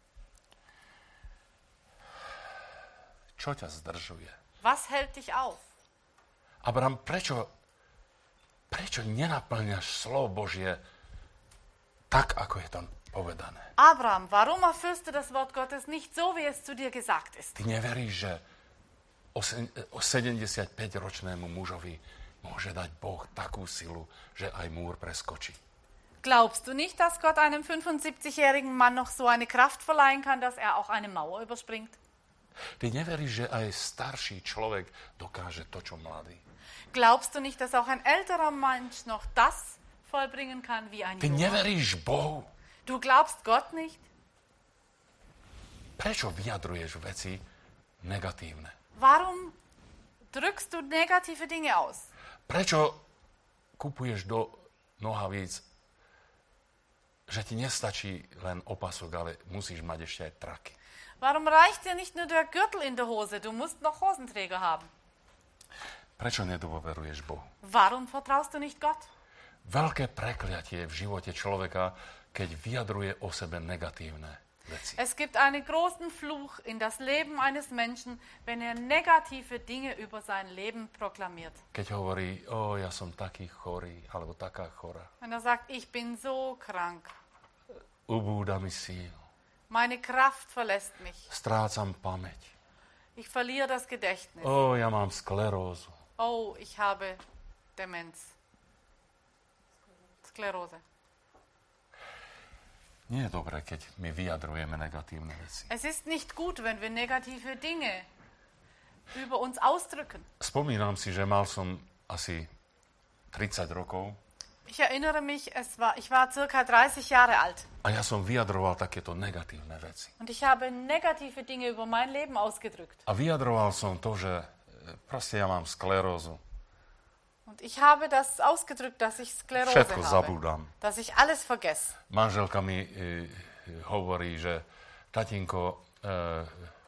Čo ťa zdržuje? Was hält dich auf? Abraham, prečo, prečo nenaplňaš slovo Božie tak, ako je tam povedané? Abraham, warum erfüllst du das Wort Gottes nicht so, wie es zu dir gesagt ist? Ty neveríš, že o sedemdesiatpäťročnému mužovi môže dať Boh takú silu, že aj múr preskočí. Glaubst du nicht, dass Gott einem fünfundsiebzigjährigen Mann noch so eine Kraft verleihen kann, dass er auch eine Mauer überspringt? Ty neveríš, že aj starší človek dokáže to, čo mladý. Glaubst du nicht, dass auch ein älterer Mensch noch das vollbringen kann wie ein Ty junger? neveríš Bohu. Du glaubst Gott nicht? Prečo vyjadruješ veci negatívne? Warum drückst du negative Dinge aus? Prečo kupuješ do nohavíc, že ti nestačí len opasok, ale musíš mať ešte aj traky? Warum reicht dir nicht nur der Gürtel in der Hose? Du musst noch Hosenträger haben. Prečo nedôveruješ Bohu? Warum vertraust du nicht Gott? Veľké prekliatie v živote človeka, keď vyjadruje o sebe negatívne veci. Es gibt einen großen Fluch in das Leben eines Menschen, wenn er negative Dinge über sein Leben proklamiert. Keď hovorí, o, ja som taký chorý, alebo taká chora. Wenn er sagt, ich bin so krank. Ubúda mi síl. Meine Kraft verlässt mich. Strácam pamäť. Ich verliere das Gedächtnis. O, ja mám sklerózu. Oh, ich habe Demenz. Sklerose. Nie je dobré, keď my vyjadrujeme negatívne veci. Es ist nicht gut, wenn wir negative Dinge über uns ausdrücken. Spomínam si, že mal som asi tridsať rokov. Ich erinnere mich, es war, ich war circa dreißig Jahre alt. A ja som vyjadroval takéto negatívne veci. Und ich habe negative Dinge über mein Leben ausgedrückt. A vyjadroval som to, že proste ja mám sklerózu. Und ich habe das ausgedrückt, dass ich Sklerose Všetko habe. zabúdam. Dass ich alles vergesse. Manželka mi e, hovorí, že tatinko, e,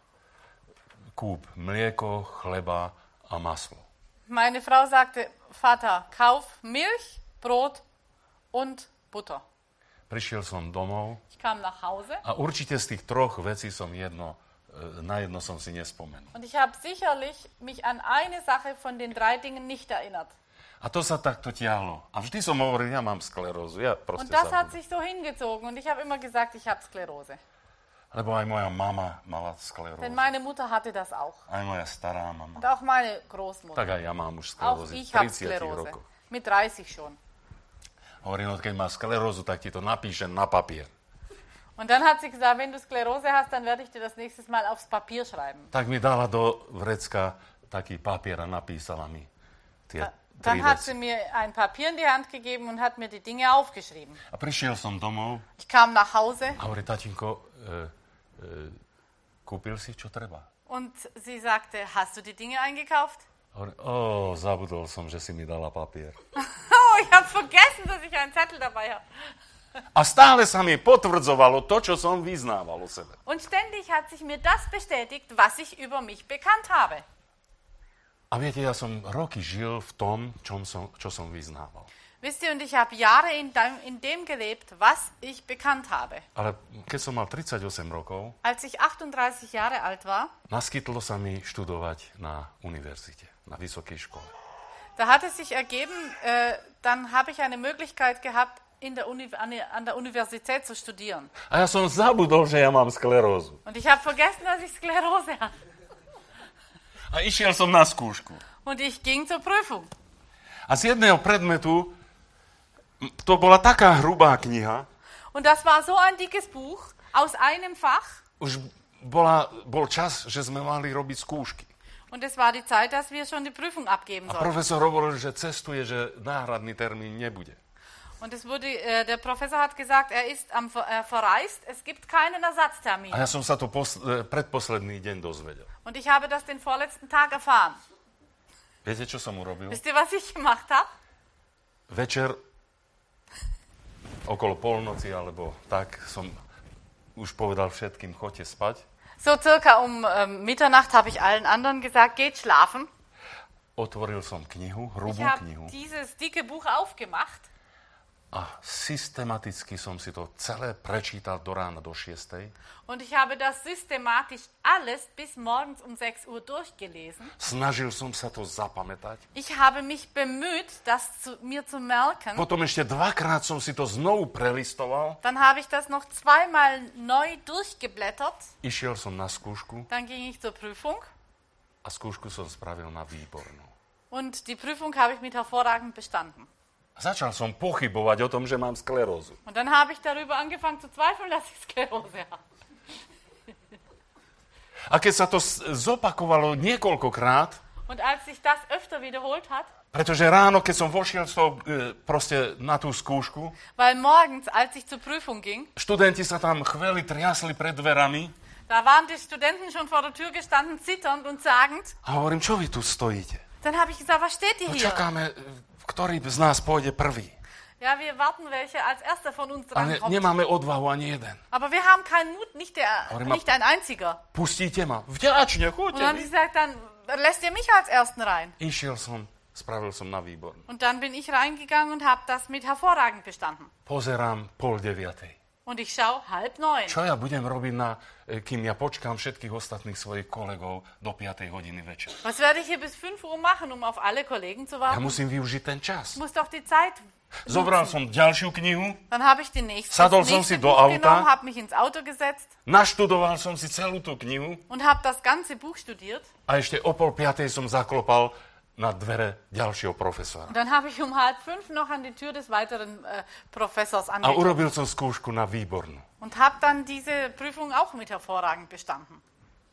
kúp mlieko, chleba a maslo. Meine Frau sagte, Vater, kauf Milch, Brot und Butter. Prišiel som domov Ich kam nach Hause a určite z tých troch vecí som jedno, na jedno som si nespomenul. und ich habe sicherlich mich an eine Sache von den drei Dingen nicht erinnert. A to sa takto tiahlo. A vždy som hovoril, ja mám sklerózu. Ja proste Und das zabudám. hat sich so hingezogen und ich habe immer gesagt, ich habe Sklerose. Lebo aj moja mama mala sklerózu. Denn meine Mutter hatte das auch. Aj moja stará mama. Und auch meine Großmutter. Tak aj ja mám už Auch sklerózu. ich v habe tridsiatich Sklerose. rokoch. Mit dreißig schon. Hovorím, no, keď má sklerózu, tak ti to napíšem na papier. Und dann hat sie gesagt, wenn du Sklerose hast, dann werde ich dir das nächstes Mal aufs Papier schreiben. Tak mi dala do vrecka taký papier a napísala mi tie tri Dann hat veci. sie mir ein Papier in die Hand gegeben und hat mir die Dinge aufgeschrieben. A prišiel som domov Ich kam nach Hause a hovorí, tatinko, e, e, kúpil si, čo treba? und sie sagte, hast du die Dinge eingekauft? Hovorí, o, zabudol som, že si mi dala papier. Oh, ich habe vergessen, dass ich einen Zettel dabei habe. A stále sa mi potvrdzovalo to, čo som vyznával o sebe. Und ständig hat sich mir das bestätigt, was ich über mich bekannt habe. A viete, ja som roky žil v tom, čom som, čo som vyznával. Wisst ihr, und ich habe Jahre in dem, in dem gelebt, was ich bekannt habe. Ale keď som mal tridsaťosem rokov, Als ich achtunddreißig Jahre alt war, naskytlo sa mi študovať na univerzite, na vysokej škole. da hat es sich ergeben, äh, dann habe ich eine Möglichkeit gehabt, in der Uni, an, der, an der Universität zu studieren. A ja som zabudol, že ja mám sklerózu. Und ich habe vergessen, dass ich Sklerose habe. A išiel som na skúšku. Und ich ging zur Prüfung. A z jedného predmetu, to bola taká hrubá kniha, Und das war so ein dickes Buch aus einem Fach. už bola, bol čas, že sme mali robiť skúšky. Und es war die Zeit, dass wir schon die Prüfung abgeben A sollten. profesor hovoril, že cestuje, že náhradný termín nebude. Und es wurde, äh, der Professor hat gesagt, er ist am, äh, verreist, es gibt keinen Ersatztermin. A ja som sa to pos- predposledný deň dozvedel. Und ich habe das den vorletzten Tag erfahren. Viete, čo som urobil? Wisst ihr, was ich gemacht habe? Večer okolo polnoci, alebo tak, som už povedal všetkým, choďte spať. So circa um ähm, Mitternacht habe ich allen anderen gesagt, geht schlafen. Otvoril som knihu, Ich hrubú habe knihu dieses dicke Buch aufgemacht a systematicky som si to celé prečítal do rána do šiestej. und ich habe das systematisch alles bis morgens um sechs Uhr durchgelesen. Snažil som sa to zapamätať. Ich habe mich bemüht, das zu, mir zu merken. Potom ešte dvakrát som si to znovu prelistoval. Dann habe ich das noch zweimal neu durchgeblättert. Išiel som na skúšku Dann ging ich zur Prüfung a skúšku som spravil na výbornú. und die Prüfung habe ich mit hervorragend bestanden. Začal som pochybovať o tom, že mám sklerózu. Und dann habe ich darüber angefangen zu zweifeln, dass ich Sklerose habe. A keď sa to s- zopakovalo niekoľkokrát, Und als sich das öfter wiederholt hat, pretože ráno, keď som vošiel z toho, e, proste na tú skúšku, weil morgens, als ich zur Prüfung ging, študenti sa tam chveli, triasli pred dverami, Da waren die Studenten schon vor der Tür gestanden, zitternd und sagend. A hovorím, čo vy tu stojíte? Dann habe ich gesagt, was steht ihr No hier? čakáme, ktorý z nás pôjde prvý. Ja, wir warten, welche als erster von uns Ale drankommt. nemáme odvahu ani jeden. Aber wir haben keinen Mut, nicht, der, Aber immer- nicht ein einziger. Pustíte ma. Vďačne, Und choďte. dann haben sie gesagt, dann lässt ihr mich als Ersten rein. Išiel som, spravil som na výbor. Und dann bin ich reingegangen und habe das mit hervorragend bestanden. Pozerám pol deviatej. Und ich schaue halb neun. Čo ja budem robiť, na, e, kým ja počkám všetkých ostatných svojich kolegov do piatej hodiny večer? Was werde ich hier bis fünf Uhr machen, um auf alle Kollegen zu Ja warten? musím využiť ten čas. Ich muss doch die Zeit. Zobral som ďalšiu knihu, Dann habe ich den nächsten, Sadol das som nächste si do Buch auta. genommen, habe mich ins Auto gesetzt naštudoval som si celú tú knihu und habe das ganze Buch studiert. a ešte o pol piatej som zaklopal na dvere ďalšieho profesora. Und dann habe ich um halb fünf noch an die Tür des weiteren äh, Professors A angeklopft urobil som skúšku na výbornú. und habe dann diese Prüfung auch mit hervorragend bestanden.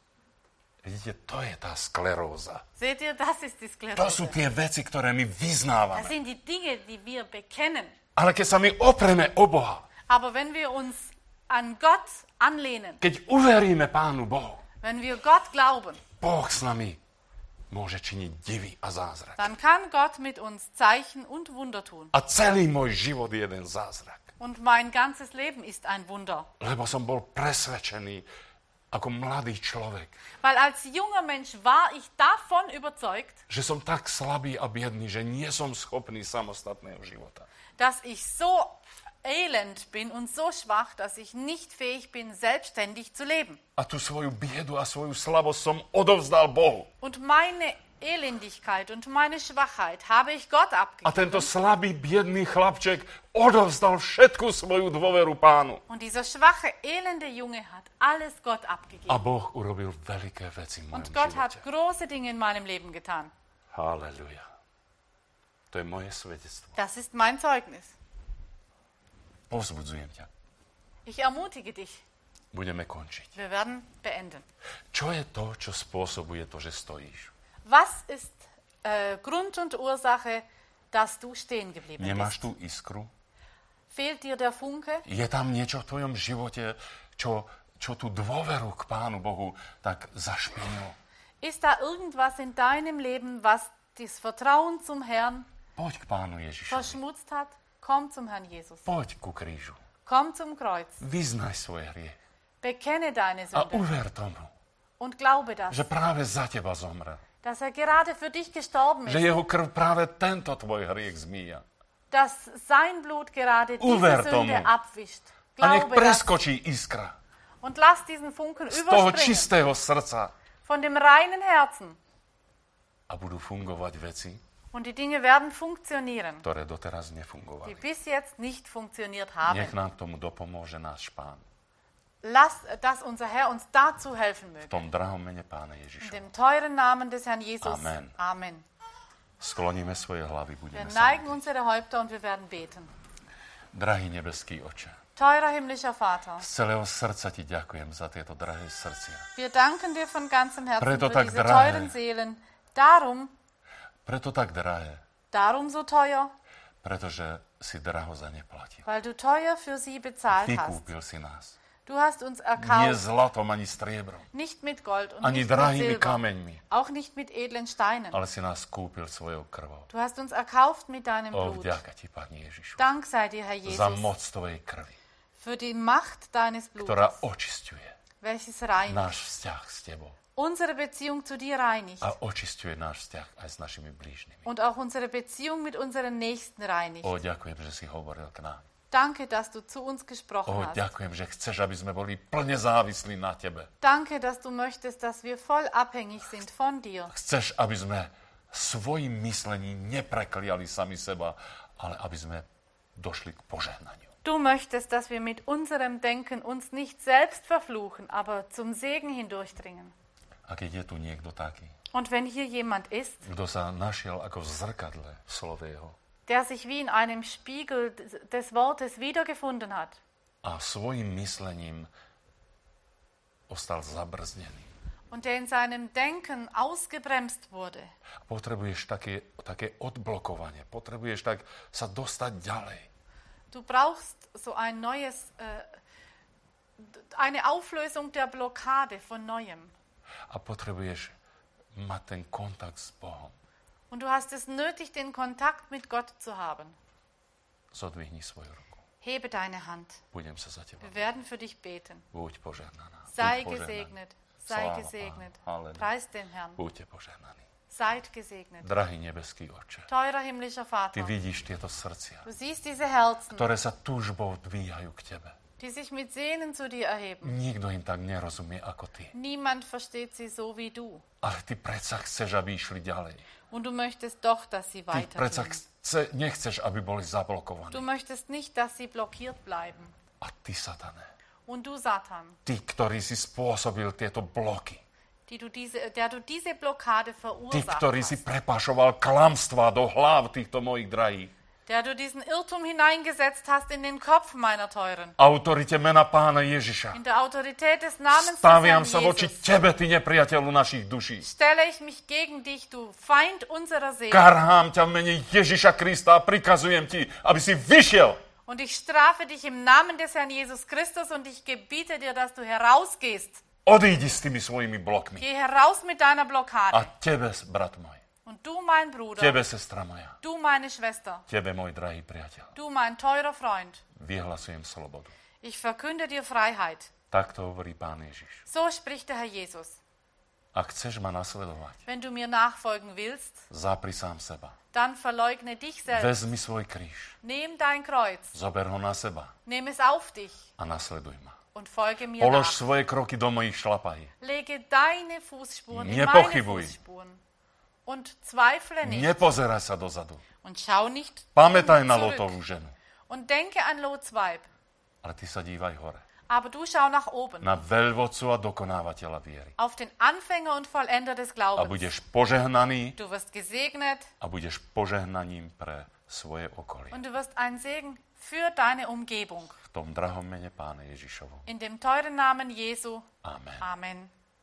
Vidíte, to je tá skleróza. Seht ihr, das ist die To sú Sklerose. tie veci, ktoré my Das vyznávame. sind die Dinge, die wir bekennen. Ale keď sa my opreme o Boha, Aber wenn wir uns an Gott anlehnen, keď uveríme Pánu Bohu, wenn wir Gott glauben, Boh s nami môže činiť divy a zázrak. dann kann Gott mit uns Zeichen und Wunder tun. A celý môj život je jeden zázrak. Und mein ganzes Leben ist ein Wunder. Lebo som bol presvedčený ako mladý človek, Weil als junger Mensch war ich davon überzeugt, že som tak slabý a biedný, že nie som schopný samostatného života. dass ich so elend bin und so schwach, dass ich nicht fähig bin, selbstständig zu leben. A tú svoju biedu a svoju slabosť som odovzdal Bohu. Und meine Elendigkeit und meine Schwachheit habe ich Gott A abgegeben. tento slabý, biedný chlapček odovzdal všetku svoju dôveru Pánu. Und dieser schwache, elende Junge hat alles Gott A abgegeben. Boh urobil veľké veci v mojom Und Gott hat živote. große Dinge in meinem Leben getan. Halleluja. To je moje svedectvo. Das ist mein Zeugnis. Povzbudzujem ťa. Ich ermutige dich. Budeme končiť. Wir werden beenden. Čo je to, čo spôsobuje to, že stojíš? Was ist äh, Grund und Ursache, dass du stehen geblieben Nemáš bist? tú iskru? Fehlt dir der Funke? Je tam niečo v tvojom živote, čo, čo tú dôveru k Pánu Bohu tak zašpinilo? Ist da irgendwas in deinem Leben, was das Vertrauen zum Herrn Poď k Pánu Ježišovi. verschmutzt hat? Komm zum Herrn Jesus. Poď ku krížu. Komm zum Kreuz. Vyznaj svoj hriech. Bekenne deine A Sünde uver tomu, und glaube das, že práve za teba zomrel. dass er gerade für dich gestorben Že ist, jeho krv práve tento tvoj hriech zmýja. dass sein Blut gerade Uver diese Sünde tomu. abwischt. A nech Glaube das preskočí iskra und lass diesen Funken z toho überspringen čistého srdca von dem reinen Herzen. a budú fungovať veci, Und die Dinge werden funktionieren, ktoré doteraz die nefungovali. bis jetzt nicht funktioniert Nech haben. nám k tomu dopomôže náš Pán. Lass, dass unser Herr uns dazu helfen V möge. tom drahom mene Pána In Ježiša. dem teuren Namen des Herrn Jesus. Amen. Amen. Skloníme svoje hlavy, Wir budeme neigen sa modliť. unsere Häupter und wir werden beten. Drahý nebeský Oče, Teurer himmlischer Vater, z celého srdca ti ďakujem za tieto drahé srdcia. wir danken dir von ganzem Herzen Preto für tak diese drahé. teuren Seelen. Darum, Preto tak drahé, darum so teuer, pretože si draho za ne platil. weil du teuer für sie bezahlt hast. Vykúpil si nás. Du hast uns Nie erkauft, zlatom ani striebrom, nicht mit Gold und ani nicht mit drahými Silber, kameňmi, auch nicht mit edlen Steinen. ale si nás kúpil svojou krvou. Du hast uns erkauft mit deinem O, Blut. vďaka ti, Pane Ježišu, Dank sei dir, Herr za Jesus, moc tvojej krvi, für die Macht deines ktorá Blutes, očisťuje welches reinigt, náš vzťah s tebou unsere Beziehung zu dir reinigt a očisťuje náš vzťah aj s našimi blížnymi. und auch unsere Beziehung mit unseren Nächsten reinigt. O, ďakujem, že si hovoril k nám. Danke, dass du zu uns gesprochen O, hast. ďakujem, že chceš, aby sme boli plne závislí na tebe. Danke, dass du möchtest, dass wir voll abhängig sind von dir. Chceš, aby sme svojim myslením neprekliali sami seba, ale aby sme došli k požehnaniu. Du möchtest, dass wir mit unserem Denken uns nicht selbst verfluchen, aber zum Segen hindurchdringen. A keď je tu niekto taký, Und wenn hier jemand ist, kto sa našiel ako v zrkadle v slove jeho der sich wie in einem Spiegel des Wortes wiedergefunden hat a svojim myslením ostal zabrzdený. und der in seinem Denken ausgebremst wurde, Potrebuješ také, také odblokovanie, potrebuješ tak sa dostať ďalej. du brauchst so ein neues äh, eine Auflösung der Blockade von Neuem. A potrebuješ mať ten kontakt s Bohom. Und du hast es nötig, den Kontakt mit Gott zu haben. Zodvihni svoju ruku. Hebe deine Hand. Budem sa za teba. Wir werden für dich beten. Buď požehnaná. Sei Buď gesegnet. Sei Sláva gesegnet. Pánu. Halleluja. Preis den Herrn. Buďte požehnaní. Seid gesegnet. Drahý nebeský Oče, Teurer himmlischer ty Vater, vidíš tieto srdcia, du siehst diese Herzen, ktoré sa túžbou dvíhajú k tebe. die sich mit Sehnen zu dir erheben. Nikto im tak nerozumie ako ty. Niemand versteht sie so wie du. Ale ty predsa chceš, aby išli ďalej. Und du möchtest doch, dass sie Ty predsa weitergehen. chce, nechceš, aby boli zablokovaní. Du möchtest nicht, dass sie blockiert bleiben. A ty, Satane, Und du, Satan, ty, ktorý si spôsobil tieto bloky, die du diese, der du diese Blockade ty, verursacht ktorý si hast, prepášoval klamstvá do hlav týchto mojich drahých, der du diesen Irrtum hineingesetzt hast in den Kopf meiner Teuren, autorite mena Pána Ježiša, in der Autorität des Namens des staviam Herrn sa voči Jesus, tebe, ty nepriateľu našich duší. stelle ich mich gegen dich, du Feind unserer Seele. Karhám ťa v mene Ježiša Krista a prikazujem ti, aby si vyšiel. Und ich strafe dich im Namen des Herrn Jesus Christus und ich gebiete dir, dass du herausgehst. Odídi s tými svojimi blokmi. Geh heraus mit deiner A Blockade. tebe, brat môj, Und du, mein Bruder, tebe, sestra moja, du, meine Schwester, tebe, môj drahý priateľ, du, mein teurer Freund, vyhlasujem slobodu. ich verkünde dir Freiheit. Takto hovorí Pán Ježiš. So spricht der Herr Jesus. Ak chceš ma nasledovať, Wenn du mir nachfolgen willst, zapri sám seba. dann verleugne dich selbst. Vezmi svoj kríž, Nimm dein Kreuz, zober ho na seba nimm es auf dich a nasleduj ma. und folge mir Polož nach. svoje kroky do mojich šlapají. Lege deine Fußspuren in meine Nepochybuj. Fußspuren und zweifle nicht Nepozeraj sa dozadu. und schau nicht Pamätaj na zurück Lotovú ženu. und denke an Lots Weib. Ale ty sa dívaj hore. Aber du schau nach oben, Na veľvodcu a dokonávateľa viery. auf den Anfänger und Vollender des A Glaubens. budeš požehnaný Du wirst gesegnet a budeš požehnaním pre svoje okolie. und du wirst ein Segen für deine Umgebung. V tom drahom mene Pána Ježišovom. In dem teuren Namen Jesu. Amen. Amen.